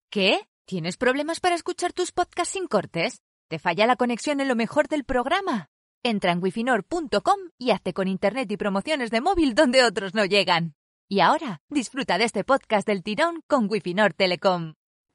¿Qué? ¿Tienes problemas para escuchar tus podcasts sin cortes? ¿Te falla la conexión en lo mejor del programa? Entra en wifinor.com y hazte con internet y promociones de móvil donde otros no llegan. Y ahora, disfruta de este podcast del tirón con Wifinor Telecom.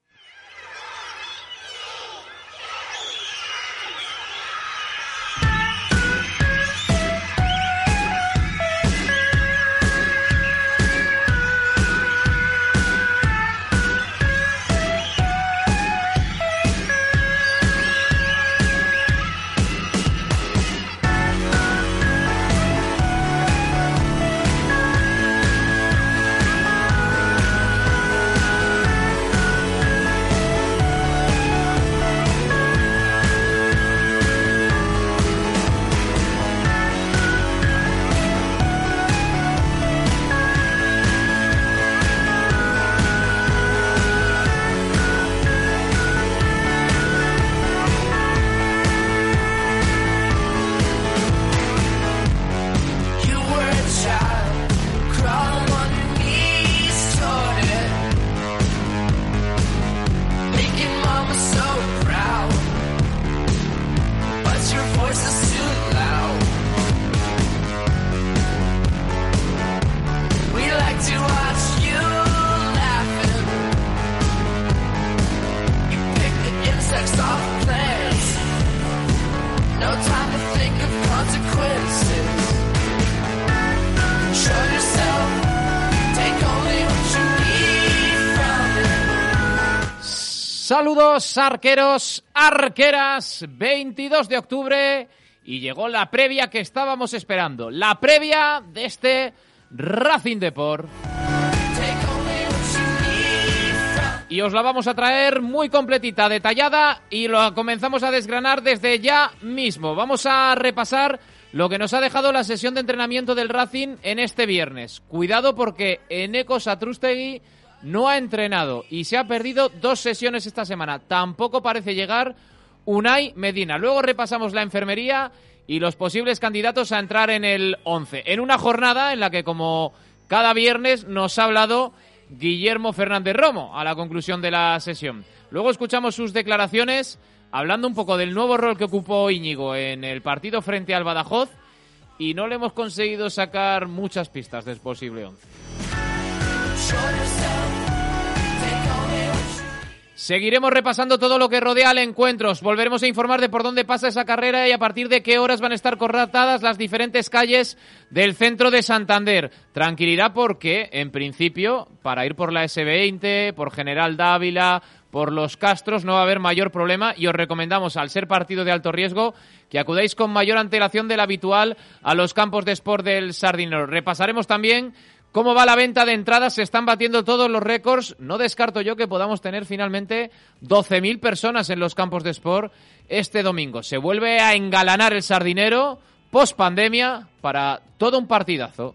Saludos arqueros, arqueras, 22 de octubre y llegó la previa que estábamos esperando, la previa de este Racing Depor. Y os la vamos a traer muy completita, detallada y lo comenzamos a desgranar desde ya mismo. Vamos a repasar lo que nos ha dejado la sesión de entrenamiento del Racing en este viernes. Cuidado porque Eneko Satrústegui no ha entrenado y se ha perdido 2 sesiones esta semana. Tampoco parece llegar Unai Medina. Luego repasamos la enfermería y los posibles candidatos a entrar en el 11. En una jornada en la que, como cada viernes, nos ha hablado Guillermo Fernández Romo a la conclusión de la sesión. Luego escuchamos sus declaraciones hablando un poco del nuevo rol que ocupó Íñigo en el partido frente al Badajoz y no le hemos conseguido sacar muchas pistas del posible 11. Seguiremos repasando todo lo que rodea al encuentro. Volveremos a informar de por dónde pasa esa carrera y a partir de qué horas van a estar cortadas las diferentes calles del centro de Santander. Tranquilidad porque, en principio, para ir por la S20, por General Dávila, por los Castros, no va a haber mayor problema y os recomendamos, al ser partido de alto riesgo, que acudáis con mayor antelación de la habitual a los campos de sport del Sardinero. Repasaremos también cómo va la venta de entradas, se están batiendo todos los récords. No descarto yo que podamos tener finalmente 12.000 personas en los campos de sport este domingo. Se vuelve a engalanar el Sardinero post-pandemia para todo un partidazo.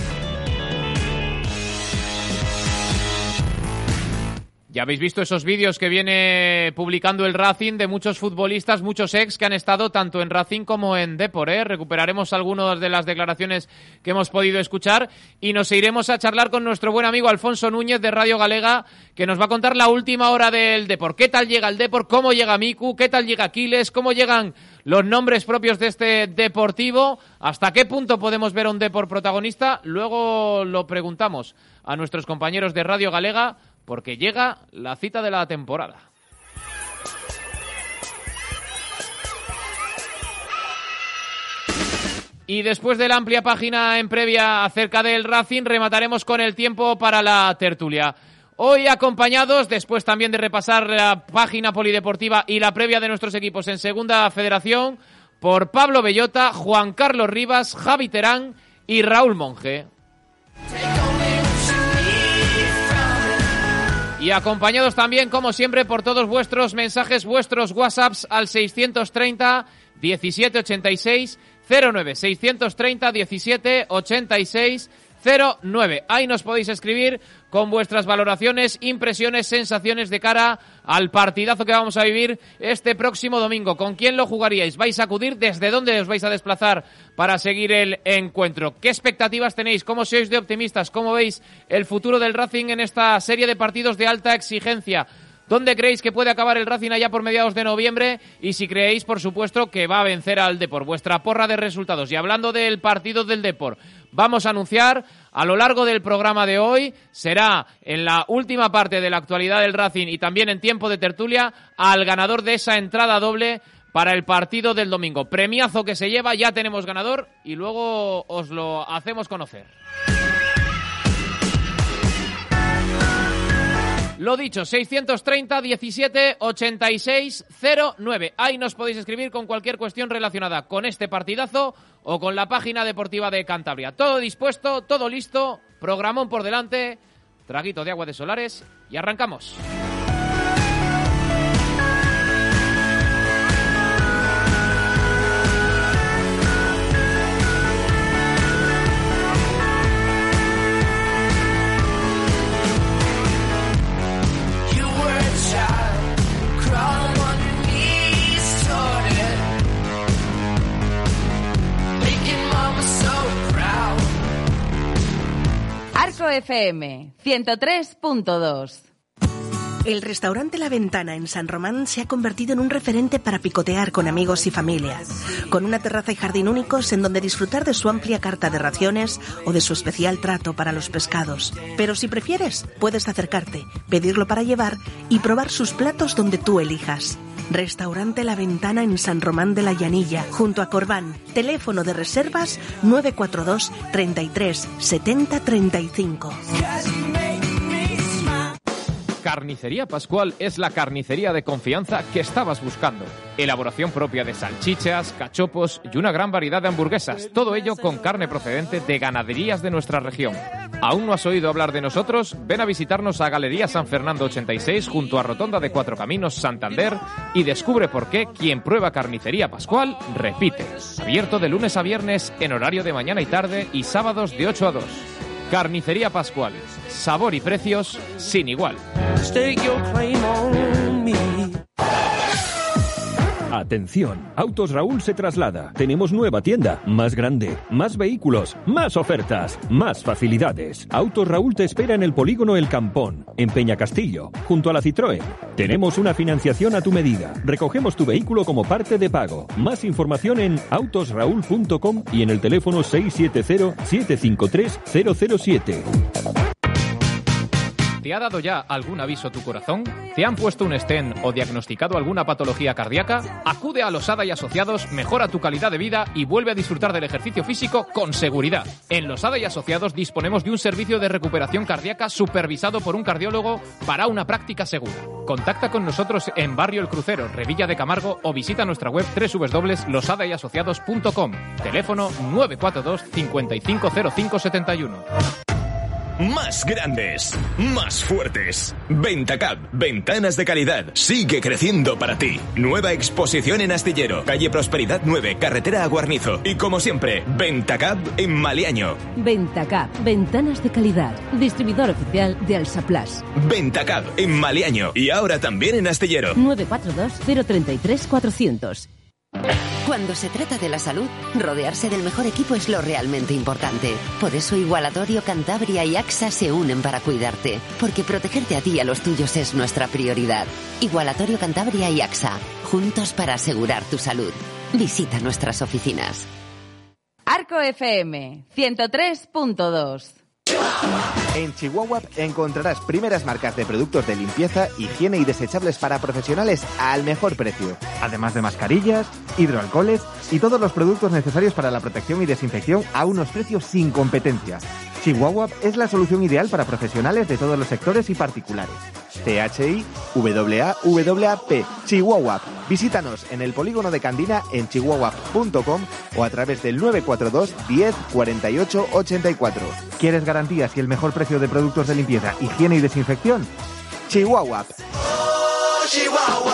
Ya habéis visto esos vídeos que viene publicando el Racing de muchos futbolistas, muchos ex que han estado tanto en Racing como en Depor, ¿eh? Recuperaremos algunas de las declaraciones que hemos podido escuchar y nos iremos a charlar con nuestro buen amigo Alfonso Núñez de Radio Galega, que nos va a contar la última hora del Depor. ¿Qué tal llega el Depor? ¿Cómo llega Miku? ¿Qué tal llega Aquiles? ¿Cómo llegan los nombres propios de este Deportivo? ¿Hasta qué punto podemos ver a un Depor protagonista? Luego lo preguntamos a nuestros compañeros de Radio Galega, porque llega la cita de la temporada. Y después de la amplia página en previa acerca del Racing, remataremos con el tiempo para la tertulia. Hoy acompañados, después también de repasar la página polideportiva y la previa de nuestros equipos en Segunda Federación, por Pablo Bellota, Juan Carlos Rivas, Javi Terán y Raúl Monge. Y acompañados también, como siempre, por todos vuestros mensajes, vuestros WhatsApps al 630 17 86 09. 630 17 86 09. Ahí nos podéis escribir con vuestras valoraciones, impresiones, sensaciones de cara al partidazo que vamos a vivir este próximo domingo. ¿Con quién lo jugaríais? ¿Vais a acudir? ¿Desde dónde os vais a desplazar para seguir el encuentro? ¿Qué expectativas tenéis? ¿Cómo sois de optimistas? ¿Cómo veis el futuro del Racing en esta serie de partidos de alta exigencia? ¿Dónde creéis que puede acabar el Racing allá por mediados de noviembre? Y si creéis, por supuesto, que va a vencer al Depor. Vuestra porra de resultados. Y hablando del partido del Depor, vamos a anunciar a lo largo del programa de hoy, será en la última parte de la actualidad del Racing y también en tiempo de tertulia, al ganador de esa entrada doble para el partido del domingo. Premiazo que se lleva, ya tenemos ganador y luego os lo hacemos conocer. Lo dicho, 630 17 86 09. Ahí nos podéis escribir con cualquier cuestión relacionada con este partidazo o con la página deportiva de Cantabria. Todo dispuesto, todo listo, programón por delante, traguito de agua de Solares y arrancamos. Arco FM 103.2. El restaurante La Ventana en San Román se ha convertido en un referente para picotear con amigos y familia, con una terraza y jardín únicos en donde disfrutar de su amplia carta de raciones o de su especial trato para los pescados. Pero si prefieres, puedes acercarte, pedirlo para llevar y probar sus platos donde tú elijas. Restaurante La Ventana en San Román de la Llanilla, junto a Corbán. Teléfono de reservas 942 33 70 35. Carnicería Pascual es la carnicería de confianza que estabas buscando. Elaboración propia de salchichas, cachopos y una gran variedad de hamburguesas. Todo ello con carne procedente de ganaderías de nuestra región. ¿Aún no has oído hablar de nosotros? Ven a visitarnos a Galería San Fernando 86 junto a Rotonda de Cuatro Caminos, Santander y descubre por qué quien prueba Carnicería Pascual repite. Abierto de lunes a viernes en horario de mañana y tarde y sábados de 8 a 2. Carnicería Pascual. Sabor y precios sin igual. Atención, Autos Raúl se traslada. Tenemos nueva tienda, más grande, más vehículos, más ofertas, más facilidades. Autos Raúl te espera en el polígono El Campón, en Peñacastillo, junto a la Citroën. Tenemos una financiación a tu medida. Recogemos tu vehículo como parte de pago. Más información en autosraúl.com y en el teléfono 670-753-007. ¿Te ha dado ya algún aviso tu corazón? ¿Te han puesto un stent o diagnosticado alguna patología cardíaca? Acude a Losada y Asociados, mejora tu calidad de vida y vuelve a disfrutar del ejercicio físico con seguridad. En Losada y Asociados disponemos de un servicio de recuperación cardíaca supervisado por un cardiólogo para una práctica segura. Contacta con nosotros en Barrio El Crucero, Revilla de Camargo o visita nuestra web www.losadayasociados.com. Teléfono 942 550571. Más grandes, más fuertes. Ventacap, ventanas de calidad. Sigue creciendo para ti. Nueva exposición en Astillero, calle Prosperidad 9, carretera a Guarnizo. Y como siempre, Ventacap en Maliaño. Ventacap, ventanas de calidad. Distribuidor oficial de Alsaplas. Ventacap en Maliaño. Y ahora también en Astillero. 942 033 400. Cuando se trata de la salud, rodearse del mejor equipo es lo realmente importante. Por eso Igualatorio Cantabria y AXA se unen para cuidarte, porque protegerte a ti y a los tuyos es nuestra prioridad. Igualatorio Cantabria y AXA, juntos para asegurar tu salud. Visita nuestras oficinas. Arco FM 103.2. En Chihuahua encontrarás primeras marcas de productos de limpieza, higiene y desechables para profesionales al mejor precio. Además de mascarillas, hidroalcoholes y todos los productos necesarios para la protección y desinfección a unos precios sin competencia. Chihuahua es la solución ideal para profesionales de todos los sectores y particulares. CHIWAWP Chihuahua. Visítanos en el polígono de Candina en chihuahua.com o a través del 942 10 48 84. ¿Quieres garantías y el mejor precio de productos de limpieza, higiene y desinfección? Chihuahua. ¡Oh, Chihuahua!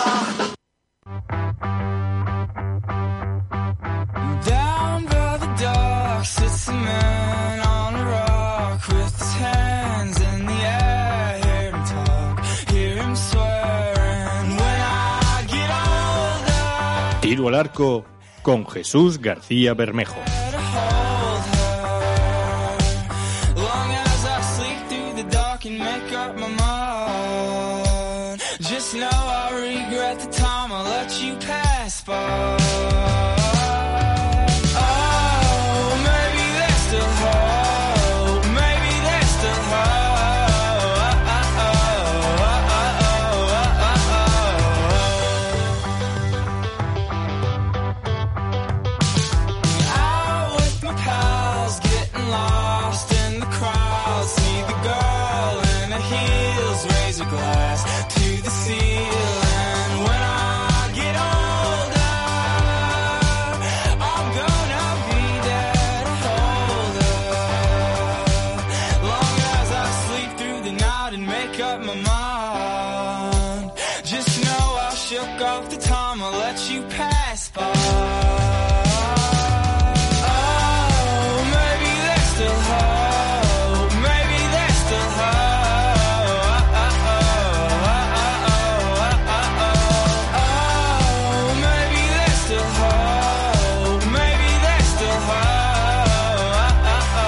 Down by the dock sits a man on a rock with his hands in the air. Hear him talk, hear him swearing. When I get older. Tiro al arco con Jesús García Bermejo. Just know I regret the time I let you pass by. Oh, maybe there's still hope. Maybe there's still hope. Out with my pals, getting lost in the crowd. See the girl in her heels, raise her glass to the ceiling. When I get older, I'm gonna be there to hold her. Long as I sleep through the night and make up my mind. Just know I shook off the time I let you pass by. Oh, maybe there's still hope. Maybe there's still hope. Oh, maybe there's still hope. Maybe there's still hope.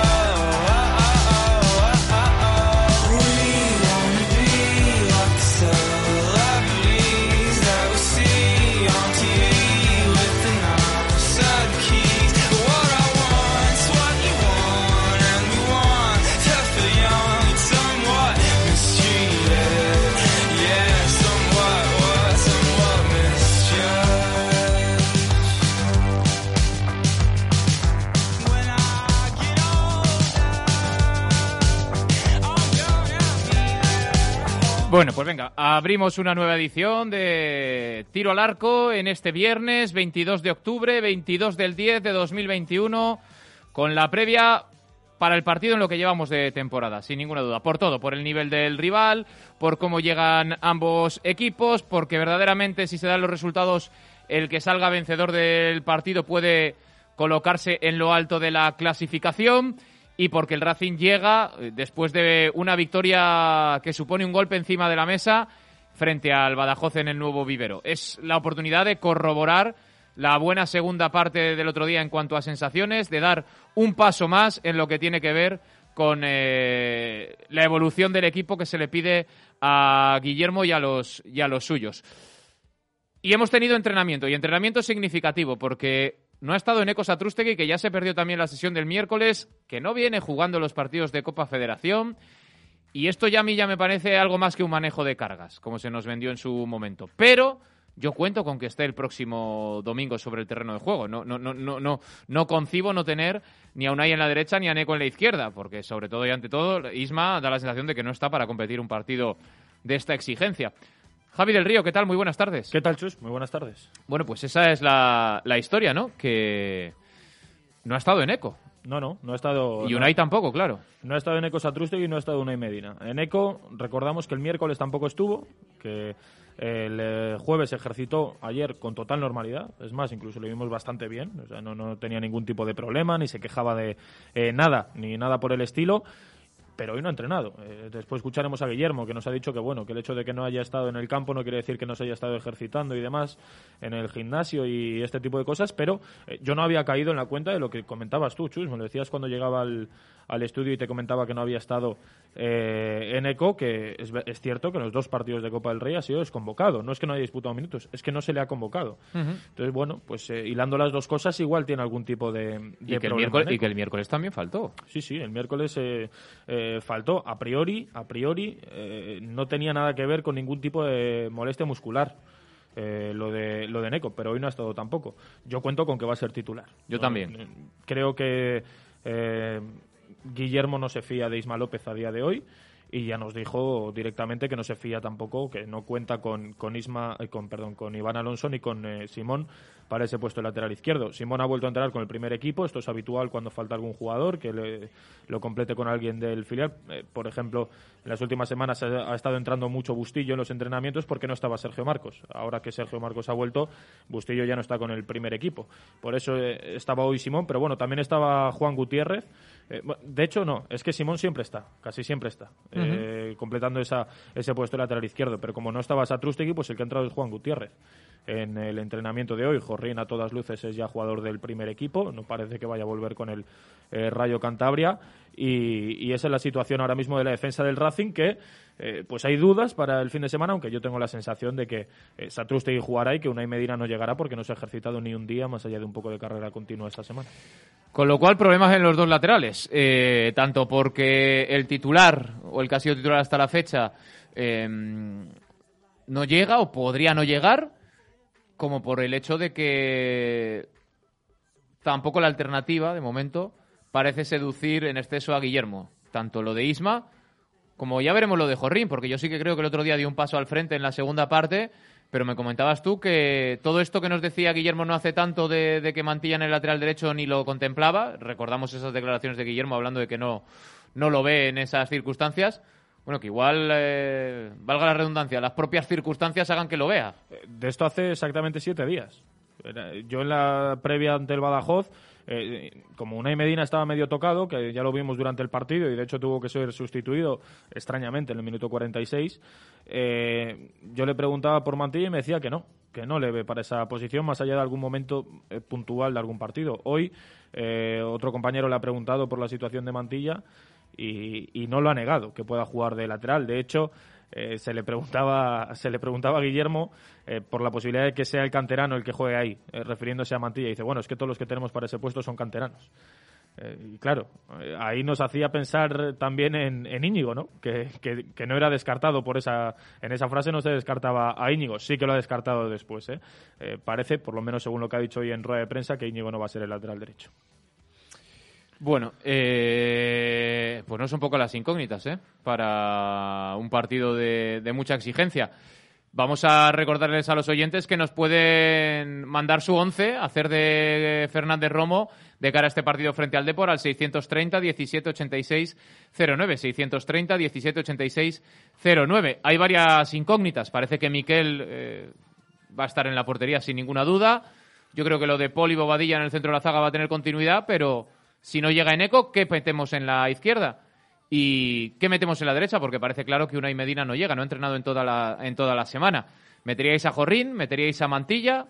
We wanna be like the celebrities that we see on TV with the knobs and keys. What I want's what you want, and we want to feel young and somewhat mistreated. Yeah, somewhat misjudged. When I get older, I'm gonna be there. Bueno, pues venga, abrimos una nueva edición de Tiro al Arco en este viernes 22 de octubre, 22 del 10 de 2021, con la previa para el partido en lo que llevamos de temporada, sin ninguna duda. Por todo, por el nivel del rival, por cómo llegan ambos equipos, porque verdaderamente si se dan los resultados, el que salga vencedor del partido puede colocarse en lo alto de la clasificación, y porque el Racing llega después de una victoria que supone un golpe encima de la mesa frente al Badajoz en el nuevo Vivero. Es la oportunidad de corroborar la buena segunda parte del otro día en cuanto a sensaciones, de dar un paso más en lo que tiene que ver con la evolución del equipo que se le pide a Guillermo y a los suyos. Y hemos tenido entrenamiento, y entrenamiento significativo, porque no ha estado Eneko Satrústegui, que ya se perdió también la sesión del miércoles, que no viene jugando los partidos de Copa Federación, y esto ya a mí ya me parece algo más que un manejo de cargas, como se nos vendió en su momento. Pero yo cuento con que esté el próximo domingo sobre el terreno de juego. No concibo no tener ni a Unai en la derecha ni a Eneko en la izquierda, porque sobre todo y ante todo Isma da la sensación de que no está para competir un partido de esta exigencia. Javi del Río, ¿qué tal? Muy buenas tardes. ¿Qué tal, Chus? Muy buenas tardes. Bueno, pues esa es la historia, ¿no? Que no ha estado Eneko. No ha estado... Y Unai tampoco, claro. No ha estado Eneko Satrústegui y no ha estado Unai Medina. Eneko, recordamos que el miércoles tampoco estuvo, que el jueves ejercitó ayer con total normalidad. Es más, incluso le vimos bastante bien. O sea, no tenía ningún tipo de problema, ni se quejaba de nada por el estilo. Pero hoy no ha entrenado. Después escucharemos a Guillermo, que nos ha dicho que bueno, que el hecho de que no haya estado en el campo no quiere decir que no se haya estado ejercitando y demás en el gimnasio y este tipo de cosas, pero yo no había caído en la cuenta de lo que comentabas tú, Chus. Me lo decías cuando llegaba al estudio y te comentaba que no había estado Eneko, que es cierto que en los dos partidos de Copa del Rey ha sido desconvocado. No es que no haya disputado minutos, es que no se le ha convocado. Uh-huh. Entonces, bueno, pues hilando las dos cosas, igual tiene algún tipo de problema. Y que el miércoles también faltó. Sí, el miércoles faltó. A priori, no tenía nada que ver con ningún tipo de molestia muscular. Lo de Eneko, pero hoy no ha estado tampoco. Yo cuento con que va a ser titular. Yo también. Creo que Guillermo no se fía de Isma López a día de hoy y ya nos dijo directamente que no se fía tampoco, que no cuenta con Iván Alonso ni con Simón para ese puesto de lateral izquierdo. Simón ha vuelto a entrar con el primer equipo, esto es habitual cuando falta algún jugador que lo complete con alguien del filial. Por ejemplo, en las últimas semanas ha estado entrando mucho Bustillo en los entrenamientos porque no estaba Sergio Marcos. Ahora que Sergio Marcos ha vuelto, Bustillo ya no está con el primer equipo. Por eso estaba hoy Simón, pero bueno, también estaba Juan Gutiérrez, De hecho, no, es que Simón siempre está, casi siempre está, completando ese puesto de lateral izquierdo, pero como no estaba Satrústegui, pues el que ha entrado es Juan Gutiérrez. En el entrenamiento de hoy, Jorrín a todas luces es ya jugador del primer equipo, no parece que vaya a volver con el Rayo Cantabria, y esa es la situación ahora mismo de la defensa del Racing, que pues hay dudas para el fin de semana, aunque yo tengo la sensación de que Satrústegui jugará y que Unai Medina no llegará porque no se ha ejercitado ni un día más allá de un poco de carrera continua esta semana. Con lo cual, problemas en los dos laterales, tanto porque el titular, o el que ha sido titular hasta la fecha, no llega o podría no llegar, como por el hecho de que tampoco la alternativa, de momento, parece seducir en exceso a Guillermo. Tanto lo de Isma, como ya veremos lo de Jorrín, porque yo sí que creo que el otro día dio un paso al frente en la segunda parte, pero me comentabas tú que todo esto que nos decía Guillermo no hace tanto de que Mantilla en el lateral derecho ni lo contemplaba. Recordamos esas declaraciones de Guillermo hablando de que no lo ve en esas circunstancias. Bueno, que igual, valga la redundancia, las propias circunstancias hagan que lo vea. De esto hace exactamente 7 días. Yo en la previa ante el Badajoz, como Unai Medina estaba medio tocado, que ya lo vimos durante el partido y de hecho tuvo que ser sustituido extrañamente en el minuto 46, yo le preguntaba por Mantilla y me decía que no le ve para esa posición más allá de algún momento puntual de algún partido. Hoy otro compañero le ha preguntado por la situación de Mantilla y no lo ha negado, que pueda jugar de lateral. De hecho, se le preguntaba a Guillermo por la posibilidad de que sea el canterano el que juegue ahí, refiriéndose a Mantilla. Y dice, bueno, es que todos los que tenemos para ese puesto son canteranos. Y claro, ahí nos hacía pensar también en Íñigo, ¿no? Que no era descartado en esa frase no se descartaba a Íñigo, sí que lo ha descartado después, parece, por lo menos según lo que ha dicho hoy en rueda de prensa, que Íñigo no va a ser el lateral derecho. Bueno, pues no son poco las incógnitas, para un partido de mucha exigencia. Vamos a recordarles a los oyentes que nos pueden mandar su 11, hacer de Fernández Romo de cara a este partido frente al Depor al 630 17 86 09, 630 17 86 09. Hay varias incógnitas. Parece que Miquel va a estar en la portería sin ninguna duda. Yo creo que lo de Pol y Bobadilla en el centro de la zaga va a tener continuidad, pero si no llega Eneco, ¿qué metemos en la izquierda? ¿Y qué metemos en la derecha? Porque parece claro que Unai Medina no llega, no ha entrenado en toda la semana. ¿Meteríais a Jorrín? ¿Meteríais a Mantilla?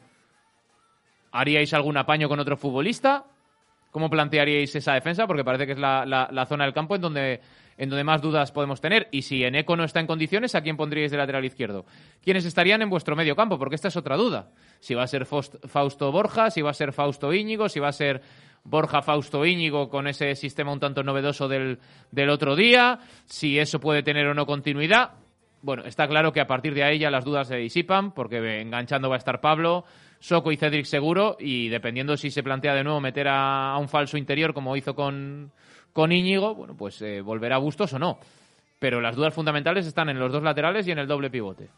¿Haríais algún apaño con otro futbolista? ¿Cómo plantearíais esa defensa? Porque parece que es la zona del campo en donde más dudas podemos tener. Y si Eneco no está en condiciones, ¿a quién pondríais de lateral izquierdo? ¿Quiénes estarían en vuestro medio campo? Porque esta es otra duda. Si va a ser Fausto Borja, si va a ser Fausto Íñigo, si va a ser Borja, Fausto, Íñigo con ese sistema un tanto novedoso del otro día, si eso puede tener o no continuidad. Bueno, está claro que a partir de ahí ya las dudas se disipan, porque enganchando va a estar Pablo, Soko y Cedric seguro, y dependiendo si se plantea de nuevo meter a un falso interior como hizo con Íñigo, bueno, pues volverá a Bustos o no. Pero las dudas fundamentales están en los dos laterales y en el doble pivote.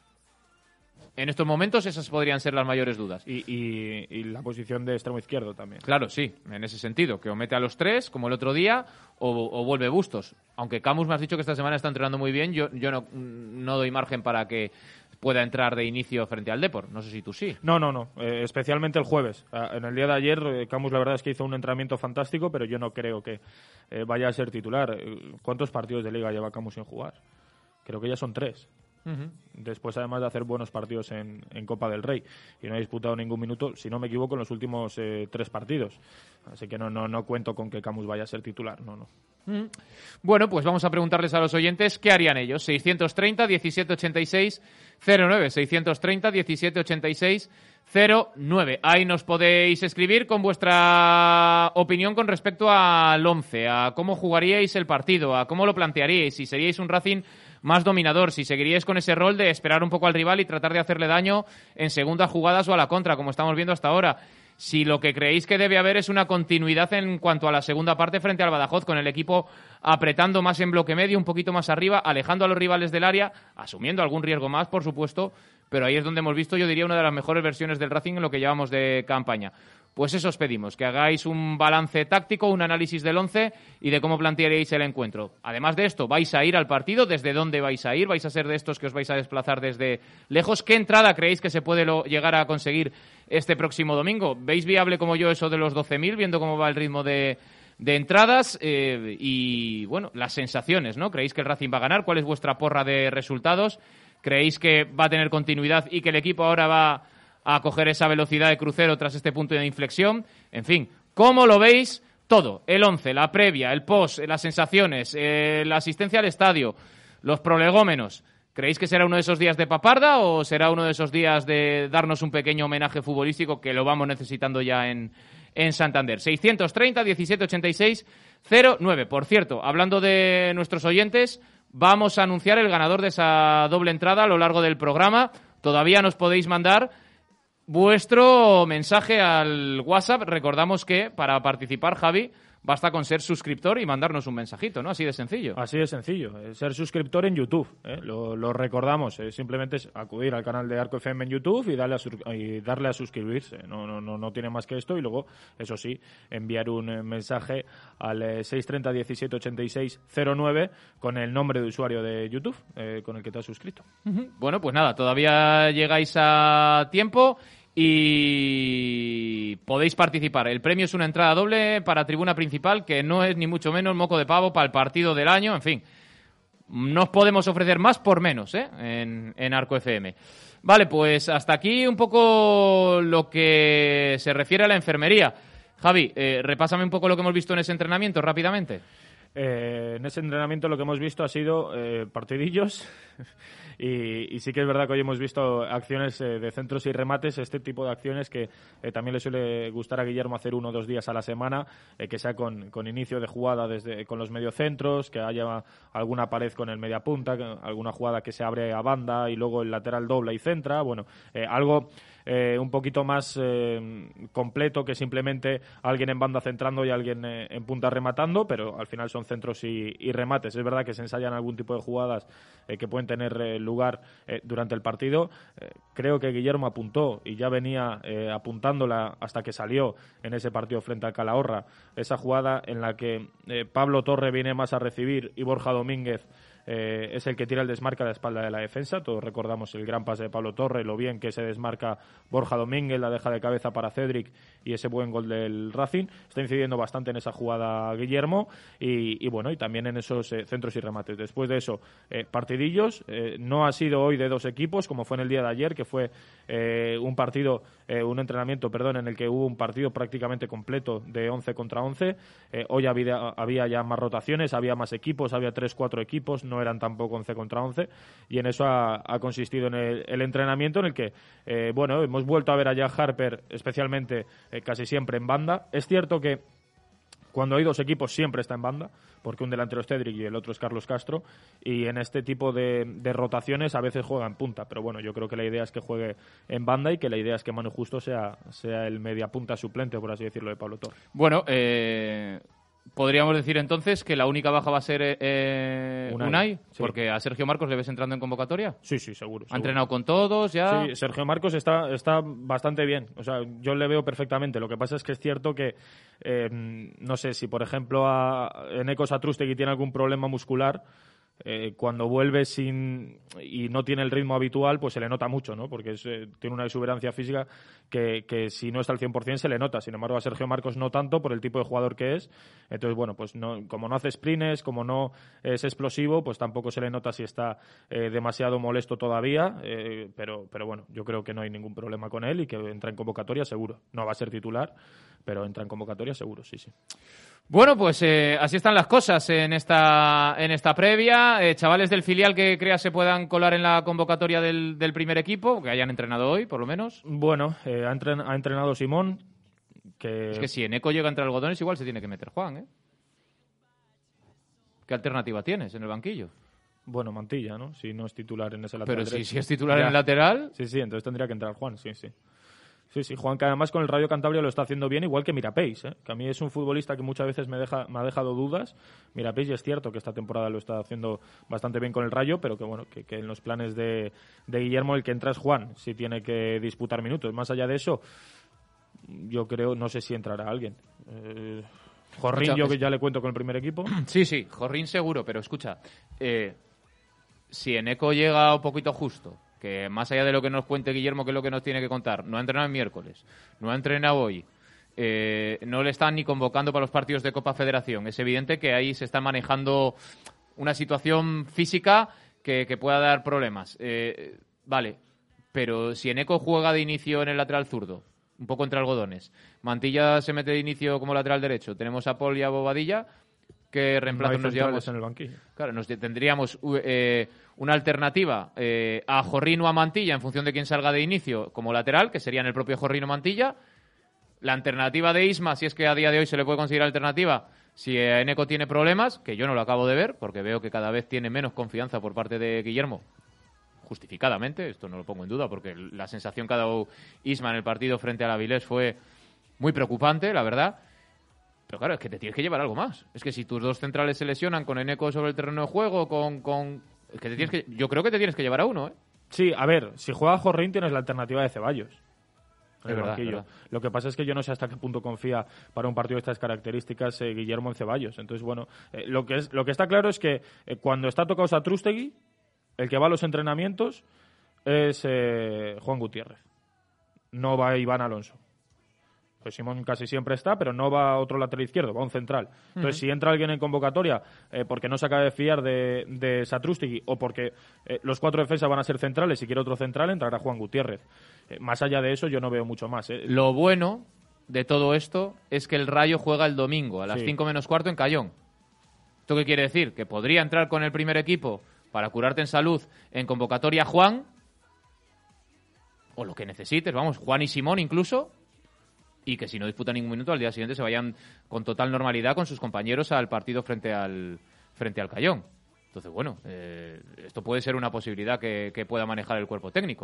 En estos momentos esas podrían ser las mayores dudas. Y la posición de extremo izquierdo también. Claro, sí, en ese sentido. Que o mete a los tres, como el otro día, o vuelve Bustos. Aunque Camus me has dicho que esta semana está entrenando muy bien, yo no doy margen para que pueda entrar de inicio frente al Depor. No sé si tú sí. No. Especialmente el jueves. En el día de ayer, Camus la verdad es que hizo un entrenamiento fantástico, pero yo no creo que vaya a ser titular. ¿Cuántos partidos de Liga lleva Camus sin jugar? Creo que ya son 3. Uh-huh. Después, además de hacer buenos partidos en Copa del Rey, y no ha disputado ningún minuto, si no me equivoco, en los últimos 3 partidos. Así que no cuento con que Camus vaya a ser titular. No. Bueno, pues vamos a preguntarles a los oyentes qué harían ellos. 630 17 86 09, 630 17 86 09. Ahí nos podéis escribir con vuestra opinión con respecto al 11, a cómo jugaríais el partido, a cómo lo plantearíais, si seríais un Racing más dominador, si seguiríais con ese rol de esperar un poco al rival y tratar de hacerle daño en segundas jugadas o a la contra, como estamos viendo hasta ahora. Si lo que creéis que debe haber es una continuidad en cuanto a la segunda parte frente al Badajoz, con el equipo apretando más en bloque medio, un poquito más arriba, alejando a los rivales del área, asumiendo algún riesgo más, por supuesto, pero ahí es donde hemos visto, yo diría, una de las mejores versiones del Racing en lo que llevamos de campaña. Pues eso os pedimos, que hagáis un balance táctico, un análisis del 11 y de cómo plantearéis el encuentro. Además de esto, ¿vais a ir al partido? ¿Desde dónde vais a ir? ¿Vais a ser de estos que os vais a desplazar desde lejos? ¿Qué entrada creéis que se puede llegar a conseguir este próximo domingo? ¿Veis viable como yo eso de los 12.000, viendo cómo va el ritmo de de entradas y, bueno, las sensaciones, ¿no? ¿Creéis que el Racing va a ganar? ¿Cuál es vuestra porra de resultados? ¿Creéis que va a tener continuidad y que el equipo ahora va a coger esa velocidad de crucero tras este punto de inflexión? En fin, ¿cómo lo veis todo? El 11, la previa, el post, las sensaciones, la asistencia al estadio, los prolegómenos. ¿Creéis que será uno de esos días de paparda o será uno de esos días de darnos un pequeño homenaje futbolístico que lo vamos necesitando ya en Santander? 630 17 86 09. Por cierto, hablando de nuestros oyentes, vamos a anunciar el ganador de esa doble entrada a lo largo del programa. Todavía nos podéis mandar vuestro mensaje al WhatsApp. Recordamos que para participar, Javi, basta con ser suscriptor y mandarnos un mensajito, ¿no? Así de sencillo. Así de sencillo. Ser suscriptor en YouTube. Lo recordamos. Simplemente es acudir al canal de Arco FM en YouTube y darle a suscribirse. No tiene más que esto. Y luego, eso sí, enviar un mensaje al 630 17 86 09 con el nombre de usuario de YouTube con el que te has suscrito. Bueno, pues nada, todavía llegáis a tiempo y podéis participar. El premio es una entrada doble para tribuna principal, que no es ni mucho menos moco de pavo para el partido del año. En fin, no os podemos ofrecer más por menos en Arco FM. Vale, pues hasta aquí un poco lo que se refiere a la enfermería. Javi, repásame un poco lo que hemos visto en ese entrenamiento rápidamente. En ese entrenamiento lo que hemos visto ha sido partidillos y sí que es verdad que hoy hemos visto acciones de centros y remates, este tipo de acciones que también le suele gustar a Guillermo hacer 1 o 2 días a la semana, que sea con inicio de jugada con los mediocentros, que haya alguna pared con el mediapunta, alguna jugada que se abre a banda y luego el lateral dobla y centra, bueno, algo un poquito más completo que simplemente alguien en banda centrando y alguien en punta rematando, pero al final son centros y remates. Es verdad que se ensayan algún tipo de jugadas que pueden tener lugar durante el partido. Creo que Guillermo apuntó y ya venía apuntándola hasta que salió en ese partido frente al Calahorra, esa jugada en la que Pablo Torre viene más a recibir y Borja Domínguez es el que tira el desmarque a la espalda de la defensa. Todos recordamos el gran pase de Pablo Torre, lo bien que se desmarca Borja Domínguez, la deja de cabeza para Cédric y ese buen gol del Racing. Está incidiendo bastante en esa jugada Guillermo y bueno, y también en esos centros y remates. Después de eso, partidillos. No ha sido hoy de 2 equipos como fue en el día de ayer, que fue un entrenamiento en el que hubo un partido prácticamente completo de 11 contra 11. Hoy había ya más rotaciones, había más equipos, había 3-4 equipos, no eran tampoco 11 contra 11, y en eso ha consistido en el entrenamiento en el que, hemos vuelto a ver a Jack Harper, especialmente casi siempre en banda. Es cierto que cuando hay 2 equipos siempre está en banda, porque un delantero es Cédric y el otro es Carlos Castro, y en este tipo de rotaciones a veces juega en punta, pero bueno, yo creo que la idea es que juegue en banda y que la idea es que Manu Justo sea el mediapunta suplente, por así decirlo, de Pablo Torre. Bueno, podríamos decir entonces que la única baja va a ser Unai, sí. Porque a Sergio Marcos le ves entrando en convocatoria. Sí, seguro. ¿Ha entrenado con todos ya? Sí, Sergio Marcos está bastante bien. O sea, yo le veo perfectamente. Lo que pasa es que es cierto que no sé si, por ejemplo, Eneko Satrústegui tiene algún problema muscular. Cuando vuelve y no tiene el ritmo habitual, pues se le nota mucho, ¿no? Porque tiene una exuberancia física que si no está al 100% se le nota. Sin embargo, a Sergio Marcos no tanto por el tipo de jugador que es. Entonces, bueno, pues como no hace sprints, como no es explosivo, pues tampoco se le nota si está demasiado molesto todavía. Pero bueno, yo creo que no hay ningún problema con él y que entra en convocatoria seguro. No va a ser titular, pero entra en convocatoria seguro, sí. Bueno, pues así están las cosas en esta previa. Chavales del filial que creas se puedan colar en la convocatoria del primer equipo, que hayan entrenado hoy, por lo menos. Bueno, ha entrenado Simón. Es que si Eneko llega entre algodones, igual se tiene que meter Juan, ¿eh? ¿Qué alternativa tienes en el banquillo? Bueno, Mantilla, ¿no? Si no es titular en ese lateral. Pero derecho. si es titular en el lateral... Sí, entonces tendría que entrar Juan, sí. Sí, Juan, que además con el Rayo Cantabria lo está haciendo bien, igual que Mirapeis, que a mí es un futbolista que muchas veces me ha dejado dudas. Mirapeis, y es cierto que esta temporada lo está haciendo bastante bien con el Rayo, pero que bueno, que en los planes de Guillermo el que entra es Juan, si tiene que disputar minutos. Más allá de eso, yo creo, no sé si entrará alguien. Jorrín, yo que ya le cuento con el primer equipo. Sí, Jorrín seguro, pero escucha, si Eneko llega un poquito justo, que más allá de lo que nos cuente Guillermo, que es lo que nos tiene que contar, no ha entrenado el miércoles, no ha entrenado hoy, no le están ni convocando para los partidos de Copa Federación. Es evidente que ahí se está manejando una situación física que pueda dar problemas. Vale, pero si Eneco juega de inicio en el lateral zurdo, un poco entre algodones, Mantilla se mete de inicio como lateral derecho, tenemos a Paul y a Bobadilla, ¿qué reemplazo nos llevamos? En el banquillo. Claro, tendríamos una alternativa a Jorrino o a Mantilla en función de quién salga de inicio como lateral, que serían el propio Jorrino Mantilla. La alternativa de Isma, si es que a día de hoy se le puede considerar alternativa, si Eneco tiene problemas, que yo no lo acabo de ver, porque veo que cada vez tiene menos confianza por parte de Guillermo, justificadamente, esto no lo pongo en duda, porque la sensación que ha dado Isma en el partido frente al Avilés fue muy preocupante, la verdad. Pero claro, es que te tienes que llevar algo más. Es que si tus dos centrales se lesionan con Eneco sobre el terreno de juego, es que te tienes que... Yo creo que te tienes que llevar a uno, ¿eh? Sí, a ver, si juega Jorrín tienes la alternativa de Ceballos. Es verdad, es verdad. Lo que pasa es que yo no sé hasta qué punto confía para un partido de estas características Guillermo en Ceballos. Entonces, bueno, lo que está claro es que cuando está tocado Satrústegui, el que va a los entrenamientos es Juan Gutiérrez. No va Iván Alonso. Pues Simón casi siempre está, pero no va a otro lateral izquierdo, va a un central. Entonces, si entra alguien en convocatoria porque no se acaba de fiar de Satrústegui o porque los 4 defensas van a ser centrales y quiere otro central, entrará Juan Gutiérrez. Más allá de eso, yo no veo mucho más. Lo bueno de todo esto es que el Rayo juega el domingo a las 5 menos cuarto en Cayón. ¿Esto qué quiere decir? Que podría entrar con el primer equipo para curarte en salud en convocatoria Juan, o lo que necesites, vamos, Juan y Simón incluso, y que si no disputan ningún minuto al día siguiente se vayan con total normalidad con sus compañeros al partido frente al Cayón. Entonces, bueno, esto puede ser una posibilidad que pueda manejar el cuerpo técnico.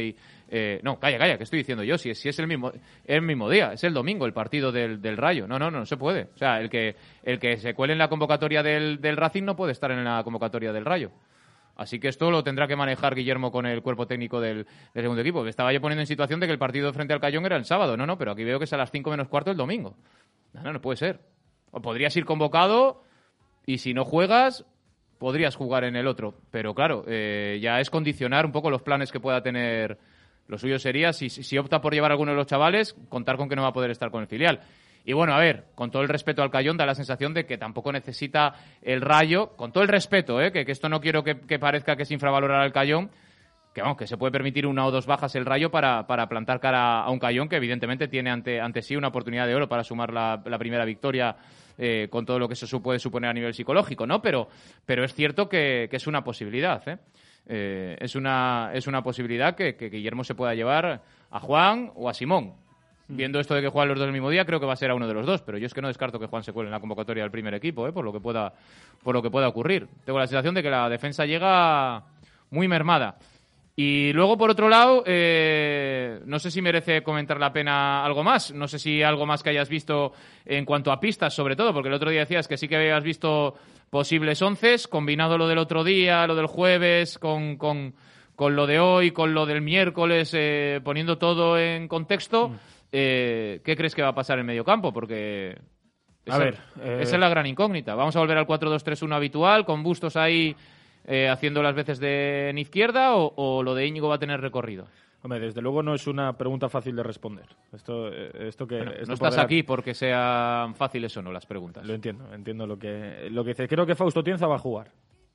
No, calla, ¿qué estoy diciendo yo? Si es el mismo día, es el domingo el partido del Rayo. No se puede. O sea, el que se cuele en la convocatoria del Racing no puede estar en la convocatoria del Rayo. Así que esto lo tendrá que manejar Guillermo con el cuerpo técnico del segundo equipo. Me estaba yo poniendo en situación de que el partido frente al Cayón era el sábado. No, pero aquí veo que es a las 5 menos cuarto el domingo. No puede ser. O podrías ir convocado y si no juegas, podrías jugar en el otro. Pero claro, ya es condicionar un poco los planes que pueda tener. Lo suyo sería, si opta por llevar a alguno de los chavales, contar con que no va a poder estar con el filial. Y bueno, a ver, con todo el respeto al Cayón, da la sensación de que tampoco necesita el Rayo, con todo el respeto, que esto no quiero que parezca que es infravalorar al Cayón, que vamos, que se puede permitir 1 o 2 bajas el Rayo para plantar cara a un Cayón que evidentemente tiene ante sí una oportunidad de oro para sumar la primera victoria con todo lo que eso puede suponer a nivel psicológico, ¿no? Pero es cierto que es una posibilidad, es una posibilidad que Guillermo se pueda llevar a Juan o a Simón. Viendo esto de que juegan los dos el mismo día, creo que va a ser a uno de los dos, pero yo es que no descarto que Juan se cuele en la convocatoria del primer equipo, por lo que pueda ocurrir. Tengo la sensación de que la defensa llega muy mermada. Y luego, por otro lado, no sé si merece comentar la pena algo más. No sé si algo más que hayas visto en cuanto a pistas, sobre todo, porque el otro día decías que sí que habías visto posibles 11, combinado lo del otro día, lo del jueves, con lo de hoy, con lo del miércoles, poniendo todo en contexto. ¿Qué crees que va a pasar en medio campo? Porque esa es la gran incógnita. ¿Vamos a volver al 4-2-3-1 habitual, con Bustos ahí haciendo las veces en izquierda, o lo de Íñigo va a tener recorrido? Hombre, desde luego no es una pregunta fácil de responder. No estás aquí porque sean fáciles o no las preguntas. Lo entiendo lo que dice. Creo que Fausto Tienza va a jugar.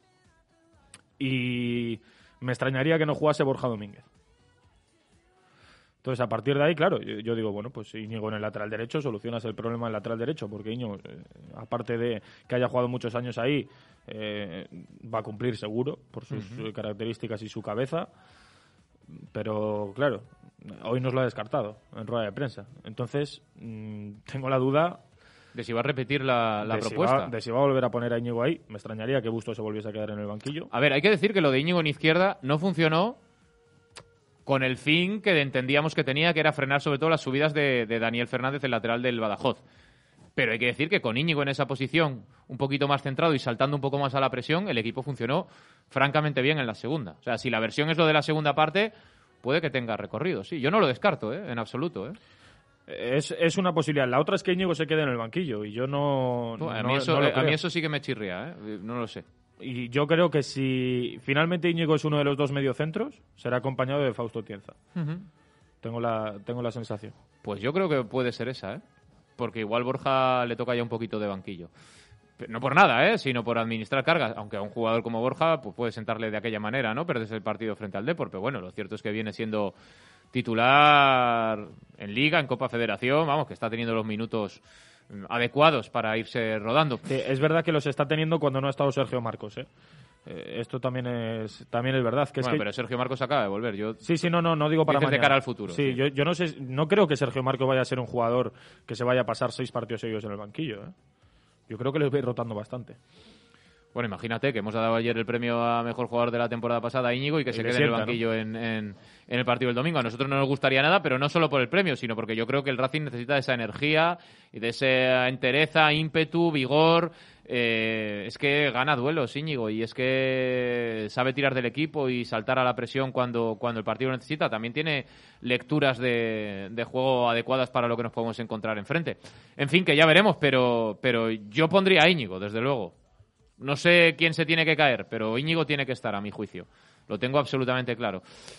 Y me extrañaría que no jugase Borja Domínguez. Entonces, a partir de ahí, claro, yo digo, bueno, pues Íñigo en el lateral derecho, solucionas el problema en el lateral derecho, porque Íñigo, aparte de que haya jugado muchos años ahí, va a cumplir seguro por sus características y su cabeza. Pero, claro, hoy nos lo ha descartado en rueda de prensa. Entonces, tengo la duda de si va a repetir la propuesta. De si va a volver a poner a Íñigo ahí. Me extrañaría que Bustos se volviese a quedar en el banquillo. A ver, hay que decir que lo de Íñigo en izquierda no funcionó con el fin que entendíamos que tenía, que era frenar sobre todo las subidas de Daniel Fernández, el lateral del Badajoz. Pero hay que decir que con Íñigo en esa posición, un poquito más centrado y saltando un poco más a la presión, el equipo funcionó francamente bien en la segunda. O sea, si la versión es lo de la segunda parte, puede que tenga recorrido. Sí, yo no lo descarto, en absoluto. Es una posibilidad. La otra es que Íñigo se quede en el banquillo y yo no a mí eso sí que me chirría, no lo sé. Y yo creo que si finalmente Íñigo es uno de los dos mediocentros, será acompañado de Fausto Tienza. Tengo la sensación. Pues yo creo que puede ser esa, porque igual Borja le toca ya un poquito de banquillo. No por nada, sino por administrar cargas, aunque a un jugador como Borja pues puede sentarle de aquella manera, ¿no? Perderse el partido frente al Depor, pero bueno, lo cierto es que viene siendo titular en Liga, en Copa Federación, vamos, que está teniendo los minutos adecuados para irse rodando. Sí, es verdad que los está teniendo cuando no ha estado Sergio Marcos, esto también es verdad. Que bueno, pero Sergio Marcos acaba de volver. Sí, no digo para mañana. De cara al futuro. Sí, sí. Yo no creo que Sergio Marcos vaya a ser un jugador que se vaya a pasar 6 partidos seguidos en el banquillo, Yo creo que les voy rotando bastante. Bueno, imagínate que hemos dado ayer el premio a mejor jugador de la temporada pasada a Íñigo y que se quede en el banquillo, ¿no? en el partido del domingo. A nosotros no nos gustaría nada, pero no solo por el premio, sino porque yo creo que el Racing necesita de esa energía y de esa entereza, ímpetu, vigor. Es que gana duelos Íñigo y es que sabe tirar del equipo y saltar a la presión cuando el partido lo necesita. También tiene lecturas de juego adecuadas para lo que nos podemos encontrar enfrente. En fin, que ya veremos, pero yo pondría a Íñigo, desde luego. No sé quién se tiene que caer, pero Íñigo tiene que estar, a mi juicio. Lo tengo absolutamente claro.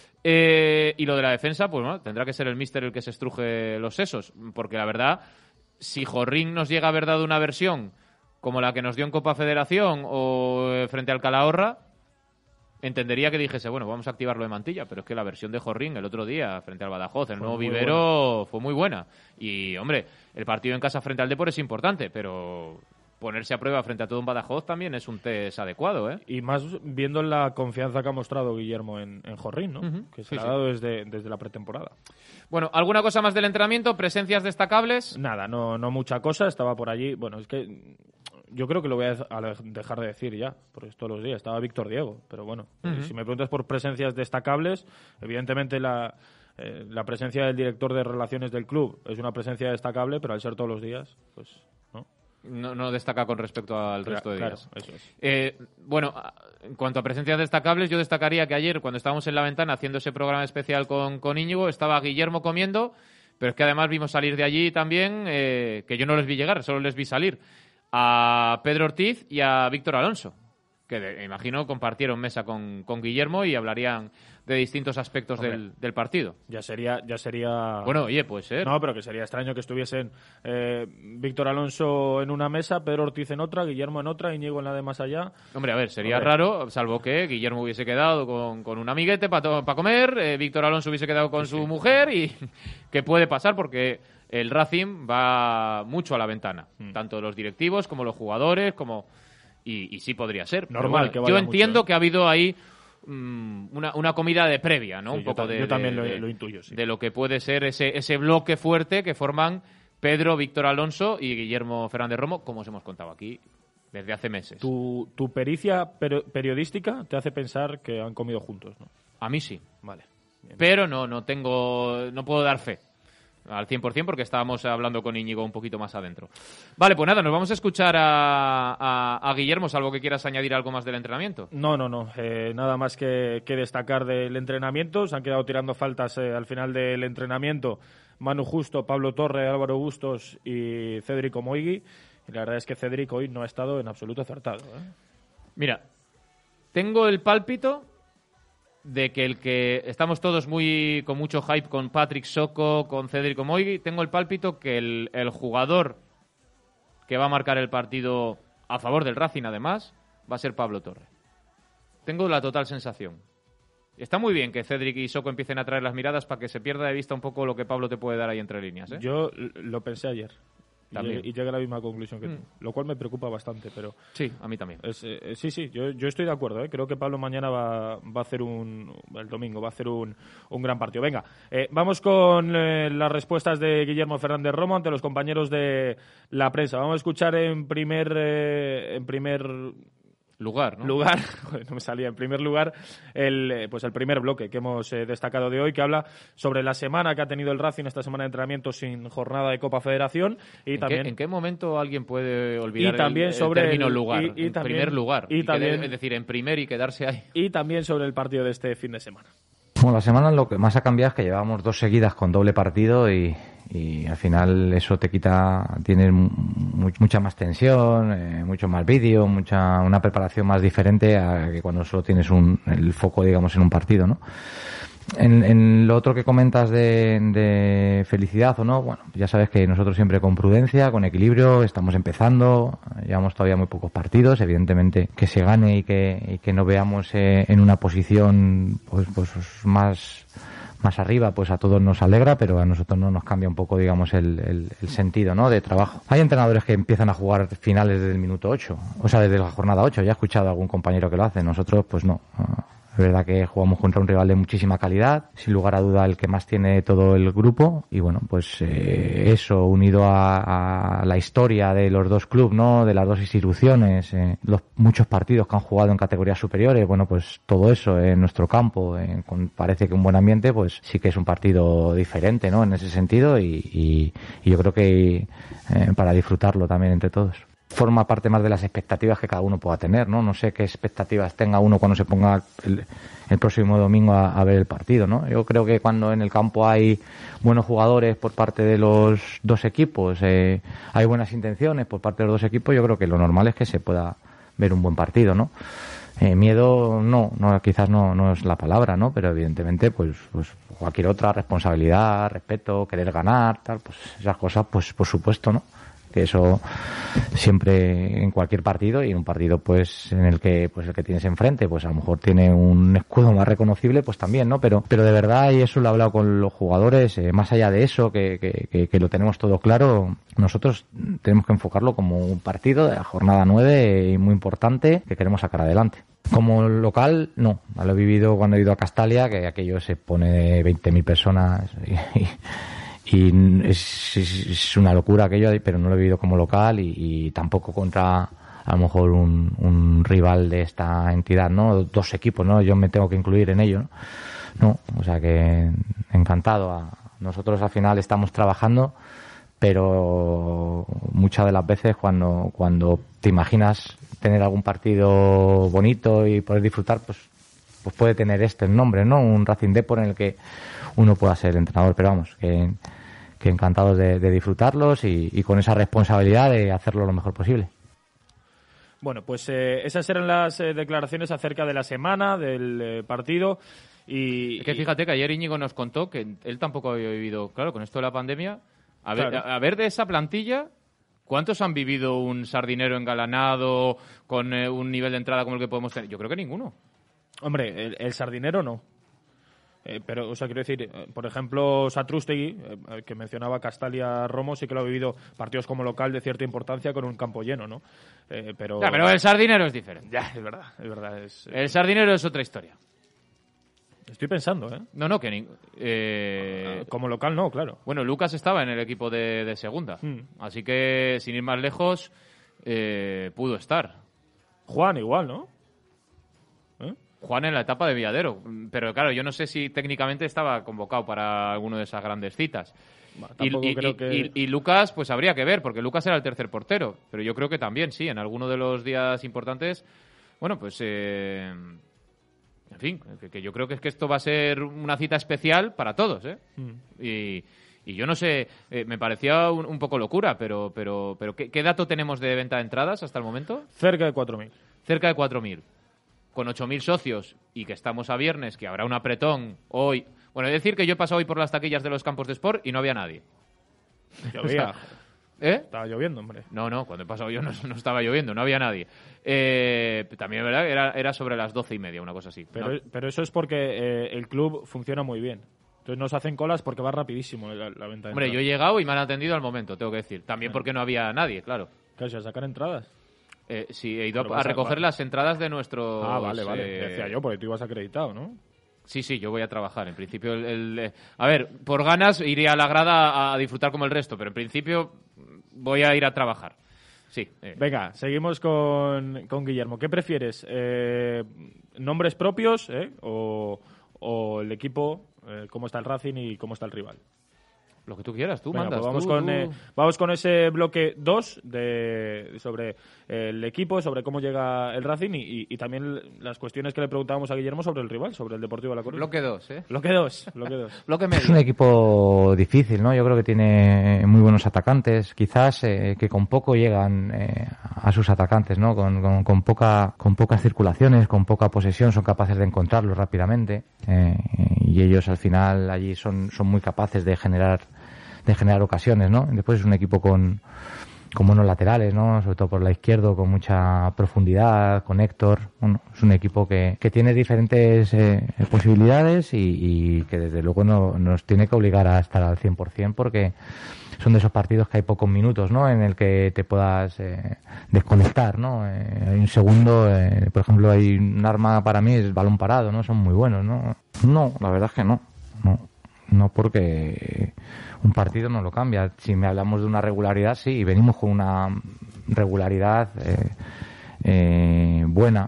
Y lo de la defensa, pues bueno, tendrá que ser el míster el que se estruje los sesos, porque la verdad, si Jorrín nos llega a haber dado una versión como la que nos dio en Copa Federación o frente al Calahorra, entendería que dijese, bueno, vamos a activarlo de Mantilla, pero es que la versión de Jorrín el otro día frente al Badajoz, el nuevo Vivero, fue muy buena. Y, hombre, el partido en casa frente al Depor es importante, pero ponerse a prueba frente a todo un Badajoz también es un test adecuado, Y más viendo la confianza que ha mostrado Guillermo en Jorrín, ¿no? Que se le ha dado desde la pretemporada. Bueno, ¿alguna cosa más del entrenamiento? ¿Presencias destacables? Nada, no mucha cosa. Estaba por allí. Bueno, es que yo creo que lo voy a dejar de decir ya, porque es todos los días. Estaba Víctor Diego, pero bueno, si me preguntas por presencias destacables, evidentemente la presencia del director de relaciones del club es una presencia destacable, pero al ser todos los días, pues no. No destaca con respecto al resto de días. Claro, eso es. Bueno, en cuanto a presencias destacables, yo destacaría que ayer, cuando estábamos en la ventana haciendo ese programa especial con Íñigo, estaba Guillermo comiendo, pero es que además vimos salir de allí también, que yo no les vi llegar, solo les vi salir, a Pedro Ortiz y a Víctor Alonso, que imagino compartieron mesa con Guillermo y hablarían de distintos aspectos del partido. Ya sería... Bueno, oye, puede ser. No, pero que sería extraño que estuviesen Víctor Alonso en una mesa, Pedro Ortiz en otra, Guillermo en otra, Íñigo en la de más allá. Hombre, a ver, sería raro, salvo que Guillermo hubiese quedado con un amiguete para comer, Víctor Alonso hubiese quedado con su mujer y que puede pasar porque el Racing va mucho a la ventana, tanto los directivos como los jugadores, y sí podría ser. Normal, que vaya yo entiendo mucho, que ha habido ahí una comida de previa, ¿no? Sí, un poco yo también lo intuyo, sí. De lo que puede ser ese bloque fuerte que forman Pedro, Víctor Alonso y Guillermo Fernández Romo, como os hemos contado aquí desde hace meses. Tu pericia periodística te hace pensar que han comido juntos, ¿no? A mí sí. Vale. Bien. Pero no puedo dar fe al 100% porque estábamos hablando con Íñigo un poquito más adentro. Vale, pues nada, nos vamos a escuchar a Guillermo, salvo que quieras añadir algo más del entrenamiento. No. Nada más que destacar del entrenamiento. Se han quedado tirando faltas al final del entrenamiento Manu Justo, Pablo Torre, Álvaro Bustos y Cédric Moigui. Y la verdad es que Cédric hoy no ha estado en absoluto acertado. Mira, tengo el pálpito de que el que estamos todos con mucho hype con Patrick Soko, con Cédric Moigui, tengo el pálpito que el jugador que va a marcar el partido a favor del Racing, además, va a ser Pablo Torre. Tengo la total sensación. Está muy bien que Cédric y Soko empiecen a traer las miradas para que se pierda de vista un poco lo que Pablo te puede dar ahí entre líneas. Yo lo pensé ayer. Y llegué a la misma conclusión que tú, lo cual me preocupa bastante, pero... Sí, a mí también. Sí, yo estoy de acuerdo, Creo que Pablo mañana va a hacer el domingo va a hacer un gran partido. Venga, vamos con las respuestas de Guillermo Fernández Romo ante los compañeros de la prensa. Vamos a escuchar en primer lugar, ¿no? Joder, no me salía. En primer lugar, el primer bloque que hemos destacado de hoy, que habla sobre la semana que ha tenido el Racing, esta semana de entrenamiento sin jornada de Copa Federación. Y ¿En qué momento alguien puede olvidar el término lugar? Primer lugar. Es decir, en primer y quedarse ahí. Y también sobre el partido de este fin de semana. Bueno, la semana lo que más ha cambiado es que llevábamos 2 seguidas con doble partido y al final eso tienes mucha más tensión, mucho más vídeo, una preparación más diferente a que cuando solo tienes el foco, digamos, en un partido, ¿no? En lo otro que comentas de felicidad o no, bueno, ya sabes que nosotros siempre con prudencia, con equilibrio, estamos empezando, llevamos todavía muy pocos partidos, evidentemente que se gane y que no veamos en una posición pues más arriba, pues a todos nos alegra, pero a nosotros no nos cambia un poco, digamos, el sentido, ¿no?, de trabajo. Hay entrenadores que empiezan a jugar finales desde el minuto 8, o sea, desde la jornada 8, ya he escuchado a algún compañero que lo hace, nosotros pues no. Es verdad que jugamos contra un rival de muchísima calidad, sin lugar a duda el que más tiene todo el grupo, y bueno, pues eso unido a la historia de los dos clubes, ¿no?, de las dos instituciones, los muchos partidos que han jugado en categorías superiores, bueno, pues todo eso en nuestro campo, parece que un buen ambiente, pues sí que es un partido diferente, ¿no?, en ese sentido, y yo creo que para disfrutarlo también entre todos. Forma parte más de las expectativas que cada uno pueda tener, ¿no? No sé qué expectativas tenga uno cuando se ponga el próximo domingo a ver el partido, ¿no? Yo creo que cuando en el campo hay buenos jugadores por parte de los dos equipos, hay buenas intenciones por parte de los dos equipos, yo creo que lo normal es que se pueda ver un buen partido, ¿no? Miedo no, quizás no es la palabra, ¿no? Pero evidentemente, pues cualquier otra responsabilidad, respeto, querer ganar, tal, pues esas cosas, pues por supuesto, ¿no? Que eso siempre en cualquier partido, y en un partido pues en el que pues el que tienes enfrente pues a lo mejor tiene un escudo más reconocible, pues también, ¿no? Pero de verdad, y eso lo he hablado con los jugadores, más allá de eso, que lo tenemos todo claro, nosotros tenemos que enfocarlo como un partido de la jornada 9 y muy importante que queremos sacar adelante. Como local, no. Lo he vivido cuando he ido a Castalia, que aquello se pone de 20.000 personas y es una locura aquello, pero no lo he vivido como local y tampoco contra a lo mejor un rival de esta entidad, ¿no? Dos equipos, ¿no? Yo me tengo que incluir en ello, ¿no? O sea que encantado. Nosotros al final estamos trabajando, pero muchas de las veces cuando te imaginas tener algún partido bonito y poder disfrutar, pues puede tener el nombre, ¿no? Un Racing Depor en el que uno pueda ser entrenador, pero vamos, que encantados de disfrutarlos y con esa responsabilidad de hacerlo lo mejor posible. Bueno, pues esas eran las declaraciones acerca de la semana, del partido. Y es que fíjate que ayer Íñigo nos contó que él tampoco había vivido, claro, con esto de la pandemia, a ver de esa plantilla, ¿cuántos han vivido un Sardinero engalanado con un nivel de entrada como el que podemos tener? Yo creo que ninguno. Hombre, el Sardinero no. Pero, o sea, quiero decir, por ejemplo, Satrústegui, que mencionaba Castalia Romo, sí que lo ha vivido partidos como local de cierta importancia con un campo lleno, ¿no? Pero el Sardinero es diferente. Ya, es verdad. El Sardinero es otra historia. Estoy pensando, ¿eh? No, que como local no, claro. Bueno, Lucas estaba en el equipo de segunda, así que, sin ir más lejos, pudo estar. Juan igual, ¿no? Juan en la etapa de Villadero, pero claro, yo no sé si técnicamente estaba convocado para alguna de esas grandes citas. Y Lucas, pues habría que ver, porque Lucas era el tercer portero, pero yo creo que también, sí, en alguno de los días importantes, bueno, pues en fin, que yo creo que es que esto va a ser una cita especial para todos, ¿eh? Y yo no sé, me parecía un poco locura, pero ¿qué dato tenemos de venta de entradas hasta el momento? Cerca de 4.000. Cerca de 4.000. Con 8.000 socios y que estamos a viernes, que habrá un apretón hoy. Bueno, es decir que yo he pasado hoy por las taquillas de los campos de Sport y no había nadie. Llovía. Estaba lloviendo, hombre. No, cuando he pasado yo no estaba lloviendo, no había nadie. También, ¿verdad? Era sobre las 12:30, una cosa así. Pero eso es porque el club funciona muy bien. Entonces nos hacen colas porque va rapidísimo la venta de Hombre, entradas. yo he llegado y me han atendido al momento, tengo que decir. También porque no había nadie, claro. Claro, ¿a sacar entradas? Sí, he ido a recoger las entradas de nuestros... Vale. Decía yo, porque tú ibas acreditado, ¿no? Sí, yo voy a trabajar. En principio, a ver, por ganas iría a la grada a disfrutar como el resto, pero en principio voy a ir a trabajar. Sí. Venga, seguimos con Guillermo. ¿Qué prefieres? ¿Nombres propios o el equipo, cómo está el Racing y cómo está el rival? Lo que tú quieras, tú Venga, mandas. pues tú. vamos con ese bloque 2 sobre el equipo, sobre cómo llega el Racing y también las cuestiones que le preguntábamos a Guillermo sobre el rival, sobre el Deportivo de La Coruña. Bloque 2, ¿eh? Bloque 2. Bloque medio. Es un equipo difícil, ¿no? Yo creo que tiene muy buenos atacantes, quizás que con poco llegan a sus atacantes, ¿no? Con pocas circulaciones, con poca posesión, son capaces de encontrarlos rápidamente y ellos al final allí son muy capaces de generar ocasiones, ¿no? Después es un equipo con buenos laterales, ¿no? Sobre todo por la izquierda, con mucha profundidad, con Héctor. Bueno, es un equipo que tiene diferentes posibilidades y que desde luego nos tiene que obligar a estar al 100% porque son de esos partidos que hay pocos minutos, ¿no? En el que te puedas desconectar, ¿no? Hay un segundo, por ejemplo, hay un arma para mí, es balón parado, ¿no? Son muy buenos, ¿no? No, la verdad es que no. No porque un partido no lo cambia. Si me hablamos de una regularidad, sí, y venimos con una regularidad buena,